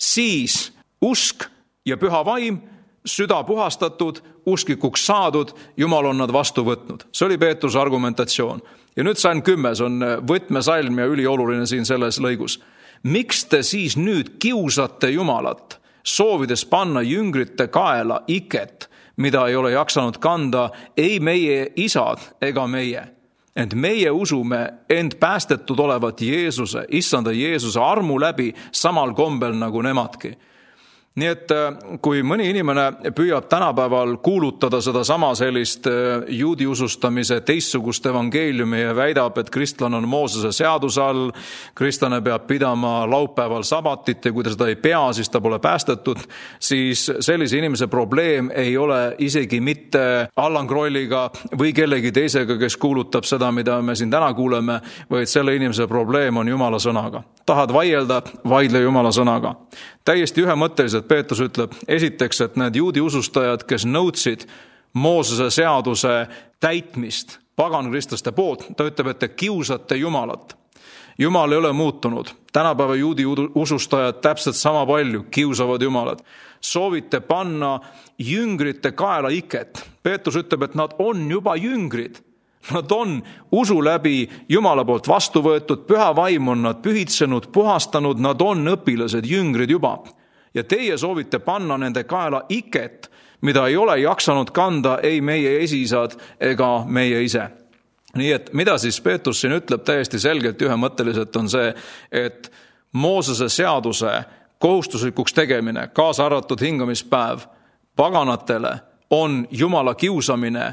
siis usk ja püha vaim, süda puhastatud, usklikuks saadud, Jumal on nad vastu võtnud. See oli Peetruse argumentatsioon. Ja nüüd salm kümmes on võtmesalm ja ülioluline siin selles lõigus. Miks te siis nüüd kiusate Jumalat, soovides panna jüngrite kaela iket, mida ei ole jaksanud kanda ei meie isad ega meie? Ent meie usume end päästetud olevat Jeesuse, issanda Jeesuse armu läbi samal kombel nagu nemadki. Nii et kui mõni inimene püüab tänapäeval kuulutada seda sama sellist juudi usustamise teistsugust evangeeliumi ja väidab, et kristlane on Moosese seaduse all, kristlane peab pidama laupäeval sabatit ja kui ta seda ei pea, siis ta pole päästetud, siis sellise inimese probleem ei ole isegi mitte Allan Krolliga või kellegi teisega, kes kuulutab seda, mida me siin täna kuuleme, vaid selle inimese probleem on Jumala sõnaga. Tahad vaielda, vaidle Jumala sõnaga. Täiesti ühemõtteliselt Peetrus ütleb, esiteks, et need juudi usustajad, kes nõudsid Moosese seaduse täitmist pagankristlaste poolt, ta ütleb, et te kiusate Jumalat. Jumal ei ole muutunud. Tänapäeva juudi usustajad täpselt sama palju kiusavad Jumalat. Soovite panna jüngrite kaela iket. Peetrus ütleb, et nad on juba jüngrid. Nad on usu läbi Jumala poolt vastu võetud, püha vaim on nad pühitsenud, puhastanud, nad on õpilased, jüngrid juba. Ja teie soovite panna nende kaela iket, mida ei ole jaksanud kanda ei meie esiisad ega meie ise. Nii et mida siis Peetrus siin ütleb täiesti selgelt ühemõtteliselt on see, et Moosese seaduse kohustuslikuks tegemine, kaasa arvatud hingamispäev, paganatele on Jumala kiusamine,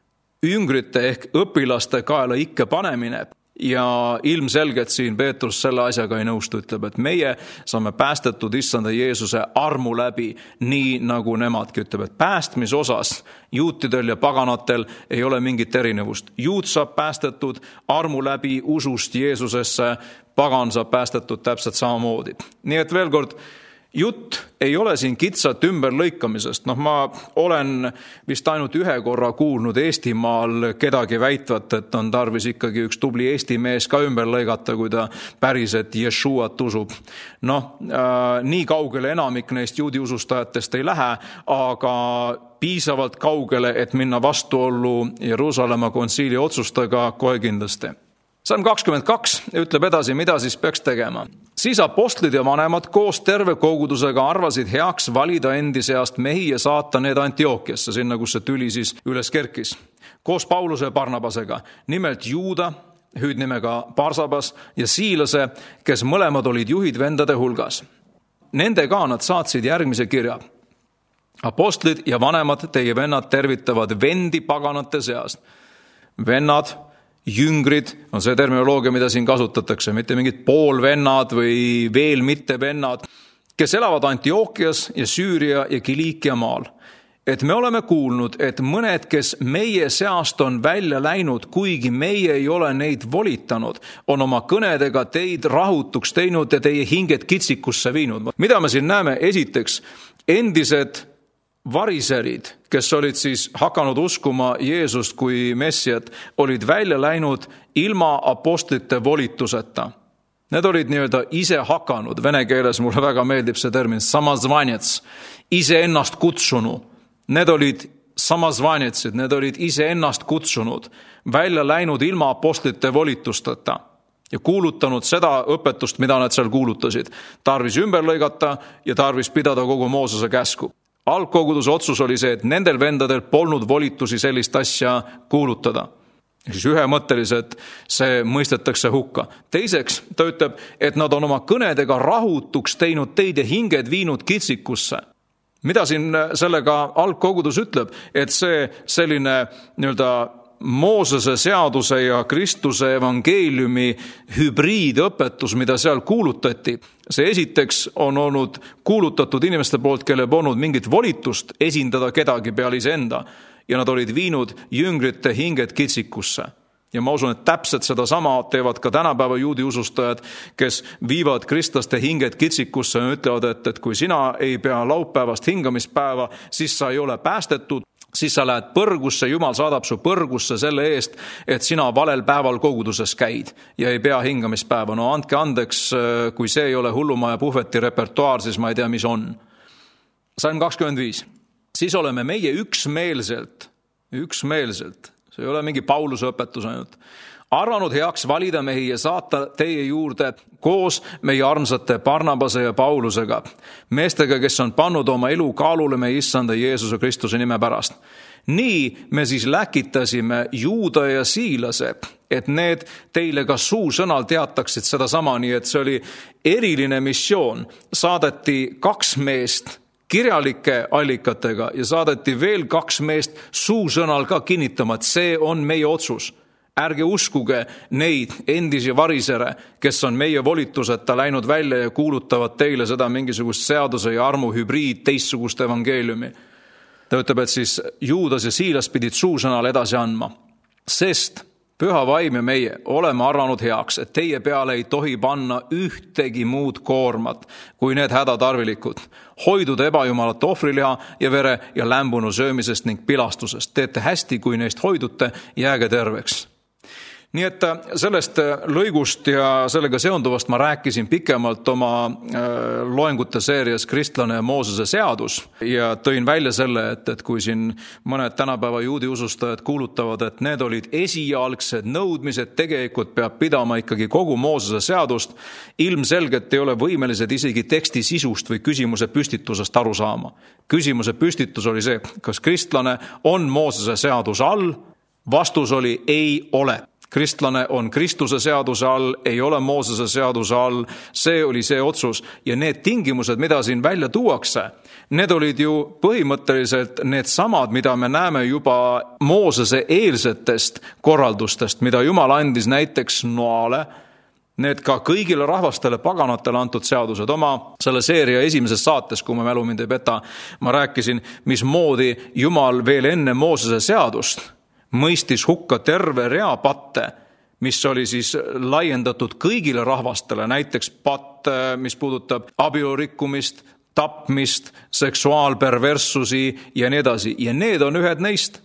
jüngrite ehk õpilaste kaela ikke panemine ja ilmselgelt siin Peetrus selle asjaga ei nõustu, ütleb, et meie saame päästetud issanda Jeesuse armu läbi, nii nagu nemadki, ütleb, et päästmise osas juutidel ja paganatel ei ole mingit erinevust. Juut saab päästetud armu läbi usust Jeesusesse, pagan saab päästetud täpselt samamoodi. Nii et veel kord, Jutt ei ole siin kitsat ümberlõikamisest. Noh, ma olen vist ainult ühe korra kuulnud Eestimaal kedagi väitvat, et on tarvis ikkagi üks tubli Eesti mees ka ümber lõigata, kui ta päriselt Jeshuat usub. Noh, äh, nii kaugele enamik neist juudi usustajatest ei lähe, aga piisavalt kaugele, et minna vastuollu Jeruusalemma kontsiili otsustega kohe kindlasti. Salm kakskümmend kaks ütleb edasi, mida siis peaks tegema. Siis apostlid ja vanemad koos terve kogudusega arvasid heaks valida endi seast mehi ja saata need Antiookiasse, sinna, kus see tüli siis üles kerkis. Koos Pauluse ja Barnabasega, nimelt Juuda, hüüdnimega Barsabas ja Siilase, kes mõlemad olid juhid vendade hulgas. Nendega nad saatsid järgmise kirja. Apostlid ja vanemad, teie vennad tervitavad vendi paganate seast. Vennad, jüngrid on see terminoloogia, mida siin kasutatakse, mitte mingid poolvennad või veel mitte vennad, kes elavad Antiookias ja Süüria ja Kiliikia maal. Et me oleme kuulnud, et mõned, kes meie seast on välja läinud, kuigi meie ei ole neid volitanud, on oma kõnedega teid rahutuks teinud ja teie hinged kitsikusse viinud. Mida me siin näeme? Esiteks, endised variserid, kes olid siis hakanud uskuma Jeesust kui messiat, olid välja läinud ilma apostlite volituseta. Need olid nii-öelda ise hakanud. Vene keeles mulle väga meeldib see termin samazvanets, ise ennast kutsunu. Need olid samazvanetsid, need olid ise ennast kutsunud, välja läinud ilma apostlite volitusteta ja kuulutanud seda õpetust, mida nad seal kuulutasid. Tarvis ümber lõigata ja tarvis pidada kogu Moosese käsku. Algkoguduse otsus oli see, et nendel vendadel polnud volitusi sellist asja kuulutada. Siis ühemõtteliselt see mõistetakse hukka. Teiseks, ta ütleb, et nad on oma kõnedega rahutuks teinud teid ja hinged viinud kitsikusse. Mida siin sellega algkogudus ütleb? Et see selline nii-öelda Moosese seaduse ja Kristuse evangeeliumi hübriidõpetus, mida seal kuulutati, see esiteks on olnud kuulutatud inimeste poolt, kelle polnud mingit volitust esindada kedagi peale iseenda ja nad olid viinud jüngrite hinged kitsikusse. Ja ma usun, et täpselt seda sama teevad ka tänapäeva juudi usustajad, kes viivad kristlaste hinged kitsikusse ja ütlevad, et, et kui sina ei pea laupäevast hingamispäeva, siis sa ei ole päästetud. Siis sa lähed põrgusse, Jumal saadab su põrgusse selle eest, et sina valel päeval koguduses käid ja ei pea hingamispäeva. No andke andeks, kui see ei ole hullumaja puhveti repertuaar, siis ma ei tea, mis on. Salm kakskümmend viis. Siis oleme meie üksmeelselt, üksmeelselt, see ei ole mingi Pauluse õpetus ainult, arvanud heaks valida mehi ja saata teie juurde koos meie armsate Barnabase ja Paulusega, meestega, kes on pannud oma elu kaalule meie issanda Jeesuse Kristuse nime pärast. Nii me siis läkitasime Juuda ja Siilase, et need teile ka suusõnal teataksid seda sama, nii et see oli eriline missioon. Saadeti kaks meest kirjalike allikatega ja saadeti veel kaks meest suusõnal ka kinnitama, et see on meie otsus. Ärge uskuge neid endisi varisere, kes on meie volituseta läinud välja ja kuulutavad teile seda mingisugust seaduse ja armu hübriid teistsugust evangeeliumi. Ta ütleb, et siis Juudas ja Siilas pidid suusõnal edasi andma, sest püha vaim ja meie oleme arvanud heaks, et teie peale ei tohi panna ühtegi muud koormat kui need hädatarvilikud. Hoiduda ebajumalat ohvriliha ja vere ja lämbunu söömisest ning pilastusest. Teete hästi, kui neist hoidute, jääge terveks. Nii et sellest lõigust ja sellega seonduvast ma rääkisin pikemalt oma loengute seerias Kristlane ja Moosese seadus ja tõin välja selle, et, et kui siin mõned tänapäeva juudi usustajad kuulutavad, et need olid esialgsed nõudmised, tegelikult peab pidama ikkagi kogu Moosese seadust, ilmselgelt ei ole võimelised isegi teksti sisust või küsimuse püstitusest aru saama. Küsimuse püstitus oli see, kas kristlane on Moosese seaduse all? Vastus oli ei ole. Kristlane on Kristuse seaduse all, ei ole Moosese seaduse all, see oli see otsus ja need tingimused, mida siin välja tuuakse, need olid ju põhimõtteliselt need samad, mida me näeme juba Moosese eelsetest korraldustest, mida Jumal andis näiteks Noale, need ka kõigile rahvastele paganatele antud seadused. Oma selle seeria esimeses saates, kui ma mälu mind ei peta, ma rääkisin, mismoodi Jumal veel enne Moosese seadust mõistis hukka terve rea patte, mis oli siis laiendatud kõigile rahvastele, näiteks patt, mis puudutab abielu rikkumist, tapmist, seksuaalperverssusi ja nii edasi. Ja need on ühed neist.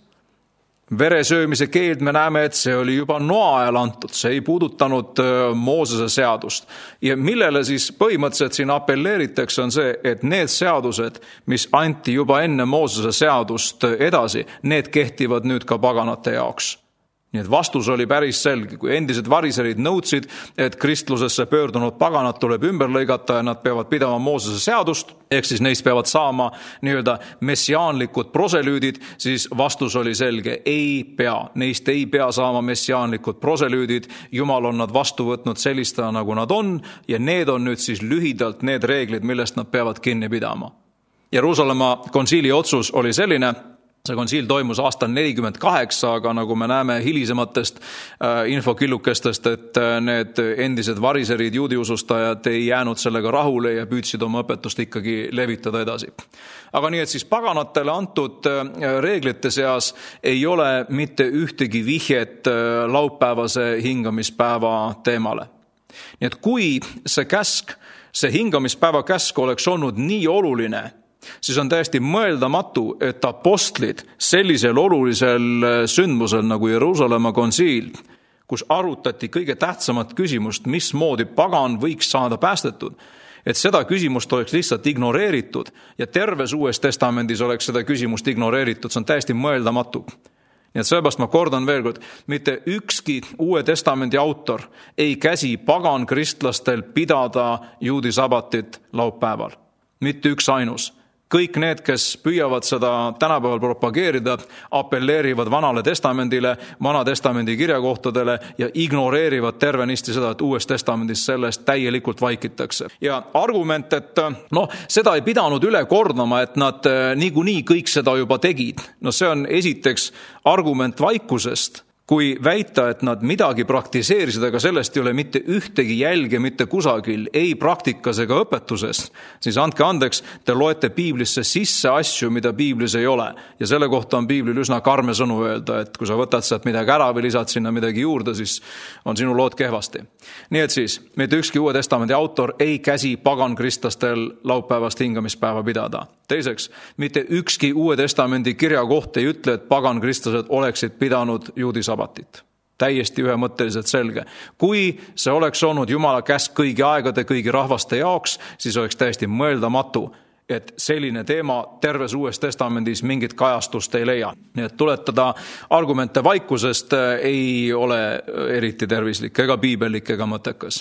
Veresöömise keeld, me näeme, et see oli juba Noa ajal antud, see ei puudutanud Moosese seadust. Ja millele siis põhimõtteliselt siin apelleeritakse on see, et need seadused, mis anti juba enne Moosese seadust edasi, need kehtivad nüüd ka paganate jaoks. Nii et vastus oli päris selge, kui endised variserid nõudsid, et kristlusesse pöördunud paganad tuleb ümber lõigata ja nad peavad pidama Moosese seadust, ehk siis neist peavad saama nii-öelda messiaanlikud proselüüdid, siis vastus oli selge, ei pea, neist ei pea saama messiaanlikud proselüüdid, Jumal on nad vastu võtnud sellistena, nagu nad on, ja need on nüüd siis lühidalt need reeglid, millest nad peavad kinni pidama. Jeruusalemma konsiili otsus oli selline, see konsiil toimus aastal nelikümmend kaheksa, aga nagu me näeme hilisematest infokillukestest, et need endised variserid, juudiusustajad ei jäänud sellega rahule ja püüdsid oma õpetust ikkagi levitada edasi. Aga nii, et siis paganatele antud reeglite seas ei ole mitte ühtegi vihjet laupäevase hingamispäeva teemale. Nii et kui see käsk, see hingamispäeva käsk oleks olnud nii oluline, siis on täiesti mõeldamatu, et apostlid sellisel olulisel sündmusel nagu Jeruusalemma konsiil, kus arutati kõige tähtsamat küsimust, mismoodi pagan võiks saada päästetud, et seda küsimust oleks lihtsalt ignoreeritud ja terves Uues Testamendis oleks seda küsimust ignoreeritud, see on täiesti mõeldamatu. Nii et sellepärast ma kordan veel kord, mitte ükski Uue Testamendi autor ei käsi pagan kristlastel pidada juudi sabatit laupäeval. Mitte üks ainus. Kõik need, kes püüavad seda tänapäeval propageerida, apelleerivad Vanale Testamendile, Vana Testamendi kirjakohtadele ja ignoreerivad tervenisti seda, et Uues Testamendis sellest täielikult vaikitakse. Ja argument, et noh, seda ei pidanud üle kordama, et nad niikuinii kõik seda juba tegid. No see on esiteks argument vaikusest. Kui väita, et nad midagi praktiseerisid, aga sellest ei ole mitte ühtegi jälge mitte kusagil, ei praktikas ega õpetuses, siis andke andeks, te loete piiblisse sisse asju, mida piiblis ei ole. Ja selle kohta on piiblil üsna karme sõnu öelda, et kui sa võtad sealt midagi ära või lisad sinna midagi juurde, siis on sinu lood kehvasti. Nii et siis, mitte ükski Uue Testamendi autor ei käsi pagan kristlastel laupäevast hingamispäeva pidada. Teiseks, mitte ükski Uue Testamendi kirjakoht ei ütle, et pagan kristlased oleksid pidanud juudi sabatit. Täiesti ühemõtteliselt selge. Kui see oleks olnud Jumala käsk kõigi aegade, kõigi rahvaste jaoks, siis oleks täiesti mõeldamatu, et selline teema terves Uues Testamendis mingit kajastust ei leia. Nii et tuletada argumente vaikusest ei ole eriti tervislik ega piibellik ega mõttekas.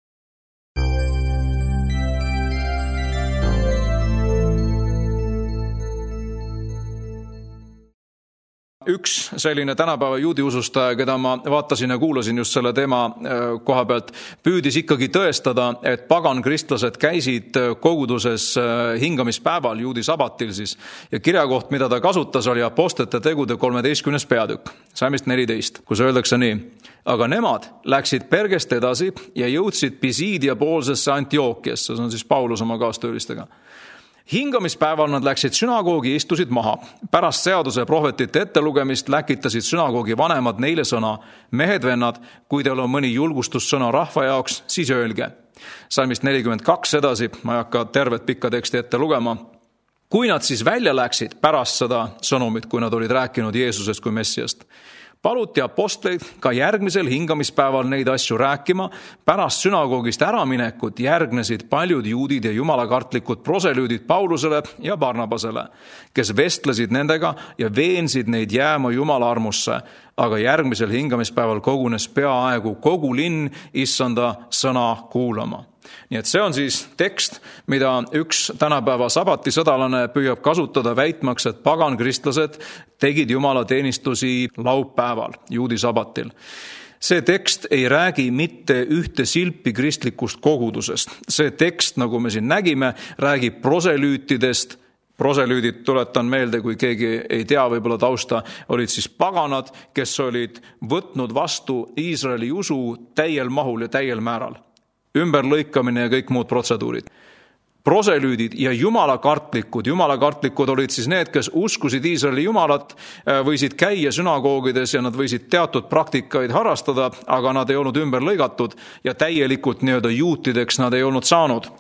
Üks selline tänapäeva juudiusustaja, keda ma vaatasin ja kuulasin just selle teema koha pealt, püüdis ikkagi tõestada, et pagan kristlased käisid koguduses hingamispäeval, juudi sabatil siis, ja kirjakoht, mida ta kasutas, oli Apostlite tegude kolmeteistkümnes peatükk, salmist neliteist, kus öeldakse nii. Aga nemad läksid Pergest edasi ja jõudsid Pisiidia poolsesse Antiookiasse, see on siis Paulus oma kaastöölistega. Hingamispäeval nad läksid sünagoogi, istusid maha. Pärast seaduse prohvetite ettelugemist läkitasid sünagoogi vanemad neile sõna. Mehed, vennad, kui teil on mõni julgustussõna rahva jaoks, siis öelge. Salmist nelikümmend kaks edasi, ma ei hakka tervet pikka teksti ette lugema. Kui nad siis välja läksid pärast seda sõnumit, kui nad olid rääkinud Jeesusest kui Messiast, paluti apostleid ka järgmisel hingamispäeval neid asju rääkima. Pärast sünagoogist äraminekut järgnesid paljud juudid ja jumalakartlikud proselüüdid Paulusele ja Barnabasele, kes vestlesid nendega ja veensid neid jääma Jumala armusse. Aga järgmisel hingamispäeval kogunes peaaegu kogu linn issanda sõna kuulama. Nii et see on siis tekst, mida üks tänapäeva sabatisõdalane püüab kasutada väitmaks, et pagan kristlased tegid Jumala teenistusi laupäeval, juudi sabatil. See tekst ei räägi mitte ühte silpi kristlikust kogudusest. See tekst, nagu me siin nägime, räägib proselüütidest. Proselüüdid, tuletan meelde, kui keegi ei tea võib-olla tausta, olid siis paganad, kes olid võtnud vastu Iisraeli usu täiel mahul ja täiel määral. Ümberlõikamine ja kõik muud protseduurid. Proselüüdid ja jumalakartlikud. Jumalakartlikud olid siis need, kes uskusid Iisraeli jumalat, võisid käia sünagoogides ja nad võisid teatud praktikaid harrastada, aga nad ei olnud ümberlõigatud ja täielikult nii-öelda juutideks nad ei olnud saanud.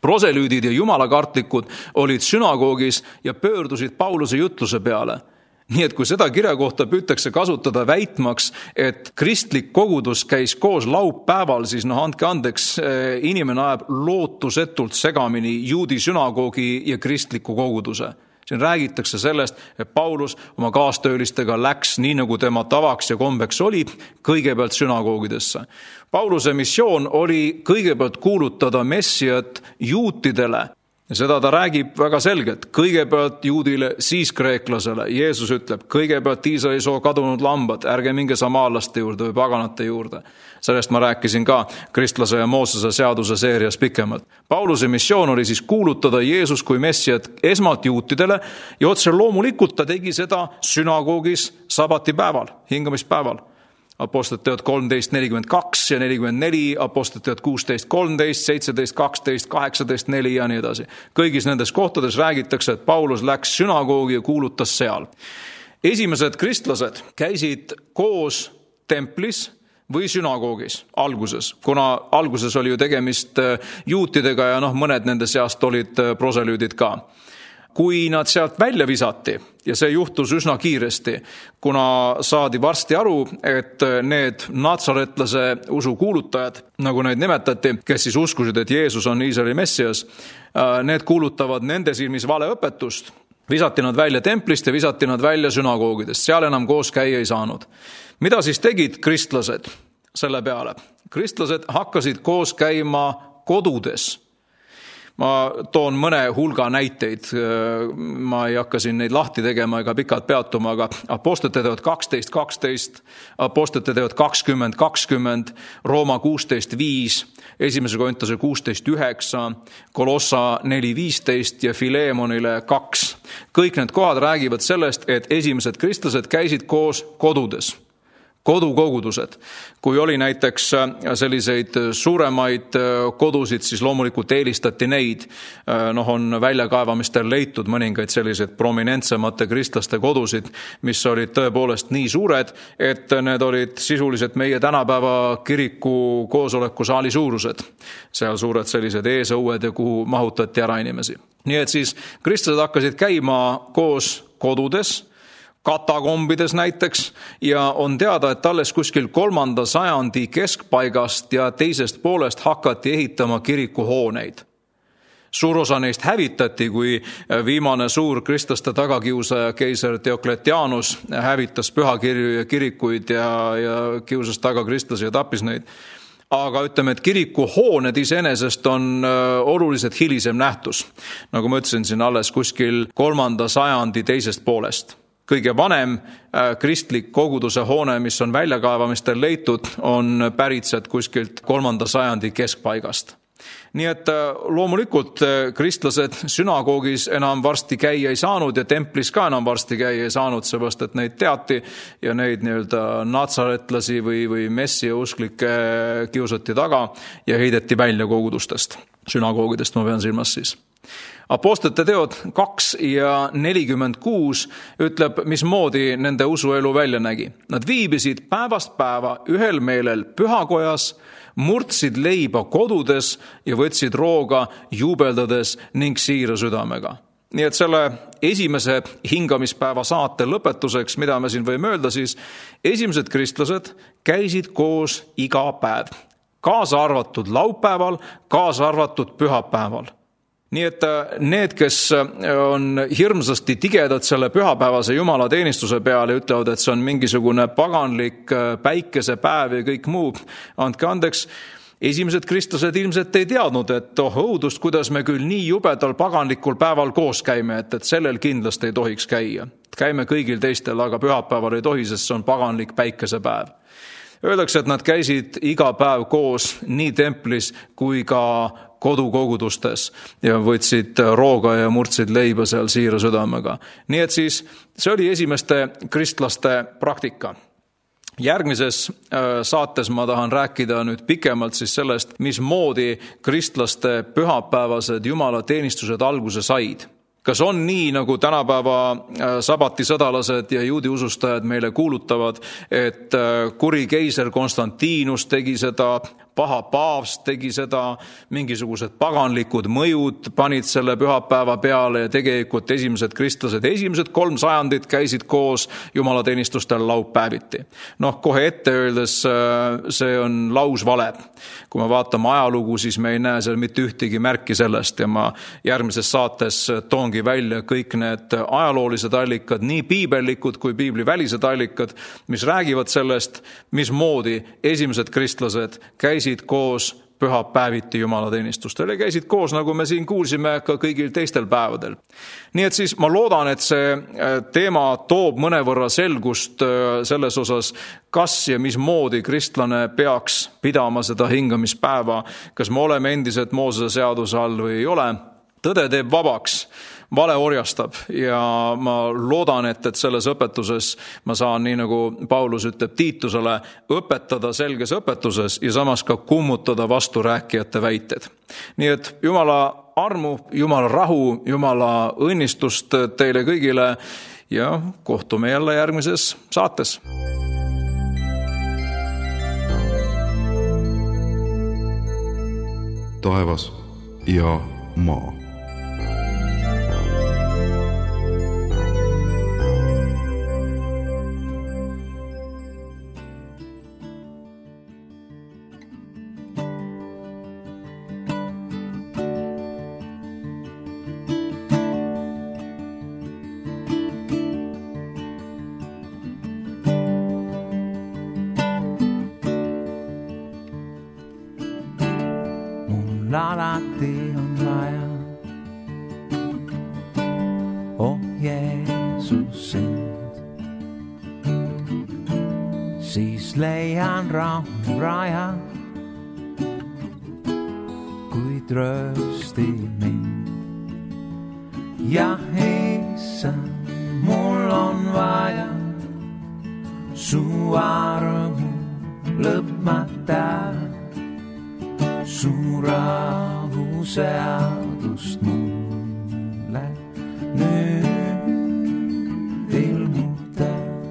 Proselüüdid ja jumalakartlikud olid sünagoogis ja pöördusid Pauluse jutluse peale. Nii et kui seda kirja kohta püütakse kasutada väitmaks, et kristlik kogudus käis koos laupäeval, siis noh, andke andeks, inimene ajab lootusetult segamini juudi sünagoogi ja kristliku koguduse. Siin räägitakse sellest, et Paulus oma kaastöölistega läks, nii nagu tema tavaks ja kombeks oli, kõigepealt sünagoogidesse. Pauluse missioon oli kõigepealt kuulutada messiat juutidele. Ja seda ta räägib väga selgelt. Kõigepealt juudile, siis kreeklasele. Jeesus ütleb, kõigepealt Iisraeli soo kadunud lambad, ärge minge samaalaste juurde või paganate juurde. Sellest ma rääkisin ka kristlase ja Moosese seaduse seerias pikemalt. Pauluse missioon oli siis kuulutada Jeesus kui messiat esmalt juutidele ja otse loomulikult ta tegi seda sünagoogis sabatipäeval, hingamispäeval. Apostliteod kolmteist nelikümmend kaks ja nelikümmend neli, Apostliteod kuusteist kolmteist, seitseteist kaksteist, kaheksateist neli ja nii edasi. Kõigis nendes kohtades räägitakse, et Paulus läks sünagoogi ja kuulutas seal. Esimesed kristlased käisid koos templis või sünagoogis alguses, kuna alguses oli ju tegemist juutidega ja noh, mõned nende seast olid proselüüdid ka. Kui nad sealt välja visati, ja see juhtus üsna kiiresti, kuna saadi varsti aru, et need natsaretlase usu kuulutajad, nagu neid nimetati, kes siis uskusid, et Jeesus on Iisraeli messias, need kuulutavad nende silmis valeõpetust. Visati nad välja templist ja visati nad välja sünagoogidest. Seal enam koos käia ei saanud. Mida siis tegid kristlased selle peale? Kristlased hakkasid koos käima kodudes. Ma toon mõne hulga näiteid, ma ei hakka siin neid lahti tegema ega pikalt peatuma, aga Apostliteod kaksteist kaksteist, Apostliteod kakskümmend kakskümmend, Rooma kuusteist viis, esimese Korintuse kuusteist üheksa, Kolossa neli viisteist ja Filemonile kaks. Kõik need kohad räägivad sellest, et esimesed kristlased käisid koos kodudes. Kodukogudused. Kui oli näiteks selliseid suuremaid kodusid, siis loomulikult eelistati neid. Noh, on väljakaevamistel leitud mõningaid selliseid prominentsemate kristlaste kodusid, mis olid tõepoolest nii suured, et need olid sisuliselt meie tänapäeva kiriku koosolekusaali suurused. Seal suured sellised eesõued ja kuhu mahutati ära inimesi. Nii et siis kristlased hakkasid käima koos kodudes, katakombides näiteks, ja on teada, et alles kuskil kolmanda sajandi keskpaigast ja teisest poolest hakati ehitama kirikuhooneid. Suur osa neist hävitati, kui viimane suur kristlaste tagakiusaja keiser Diokletianus hävitas pühakirju ja kirikuid ja, ja kiusas taga kristlasi ja tappis neid. Aga ütleme, et kirikuhooned iseenesest on oluliselt hilisem nähtus. Nagu ma ütlesin, siin alles kuskil kolmanda sajandi teisest poolest. Kõige vanem kristlik koguduse hoone, mis on väljakaevamistel leitud, on päritsed kuskilt kolmanda sajandi keskpaigast. Nii et loomulikult kristlased sünagoogis enam varsti käia ei saanud ja templis ka enam varsti käia ei saanud, seepärast et neid teati ja neid nii-öelda natsaretlasi või, või messia usklikke kiusati taga ja heideti välja kogudustest. Sünagoogidest ma pean silmas siis. Apostlite teod kaks ja nelikümmend kuus ütleb, mismoodi nende usuelu välja nägi. Nad viibisid päevast päeva ühel meelel pühakojas, murdsid leiba kodudes ja võtsid rooga juubeldades ning siira südamega. Nii et selle esimese hingamispäeva saate lõpetuseks, mida me siin võime öelda, siis esimesed kristlased käisid koos iga päev, kaasa arvatud laupäeval, kaasa arvatud pühapäeval. Nii et need, kes on hirmsasti tigedad selle pühapäevase jumala teenistuse peale, ütlevad, et see on mingisugune paganlik päikesepäev ja kõik muu, andke andeks, esimesed kristlased ilmselt ei teadnud, et oh õudust, kuidas me küll nii jubedal paganlikul päeval koos käime, et, et sellel kindlasti ei tohiks käia. Käime kõigil teistel, aga pühapäeval ei tohi, sest see on paganlik päikesepäev. Öeldakse, et nad käisid iga päev koos nii templis kui ka kodukogudustes ja võtsid rooga ja murdsid leiba seal siira südamega. Nii et siis see oli esimeste kristlaste praktika. Järgmises saates ma tahan rääkida nüüd pikemalt siis sellest, mismoodi kristlaste pühapäevased jumalateenistused alguse said. Kas on nii, nagu tänapäeva sabatisõdalased ja juudi usustajad meile kuulutavad, et kuri keiser Konstantinus tegi seda, paha paavst tegi seda, mingisugused paganlikud mõjud panid selle pühapäeva peale ja tegelikult esimesed kristlased, esimesed kolm sajandit käisid koos jumalateenistustel laupäeviti. Noh, kohe ette öeldes see on lausvale. Kui me vaatame ajalugu, siis me ei näe seal mitte ühtegi märki sellest ja ma järgmises saates toongi välja kõik need ajaloolised allikad, nii piibellikud kui piibli välised allikad, mis räägivad sellest, mismoodi esimesed kristlased käisid koos pühapäeviti jumalateenistustel ja käisid koos, nagu me siin kuulsime, ka kõigil teistel päevadel. Nii et siis ma loodan, et see teema toob mõnevõrra selgust selles osas, kas ja mismoodi kristlane peaks pidama seda hingamispäeva, kas me oleme endiselt Moosese seaduse all või ei ole. Tõde teeb vabaks, vale orjastab ja ma loodan, et, et selles õpetuses ma saan, nii nagu Paulus ütleb Tiitusele, õpetada selges õpetuses ja samas ka kummutada vasturääkijate väited. Nii et Jumala armu, Jumala rahu, Jumala õnnistust teile kõigile ja kohtume jälle järgmises saates. Taevas ja maa. Alati on vaja, oh Jeesus sind, siis leian rahu raja, kui tröösti mind. Ja issand, mul on vaja su armu lõpmata. Su rahu seadust mulle nüüd ilmuta.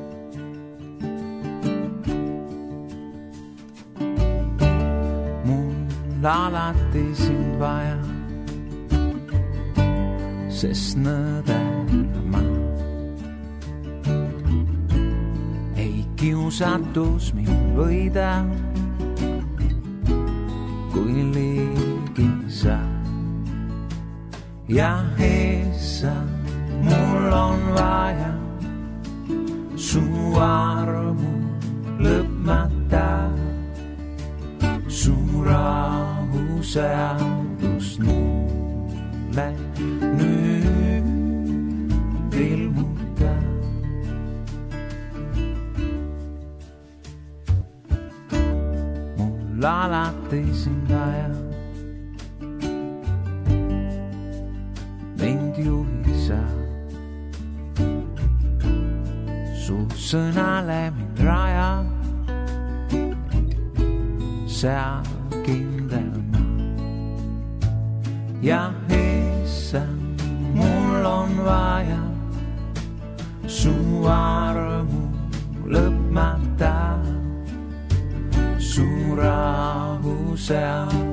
Mul alati sind vaja, sest nõder ma ei kiusatus mind võida. Kui ligi sa ja issand, mul on vaja su armu lõpmata, su rahu seadust mulle nüüd ilmuta. Mul alati sind vaja, mind juhi sa, su sõnale mind raja, seal kindel ma. Ja issand, mul on vaja su armu lõpmata, su rahu seal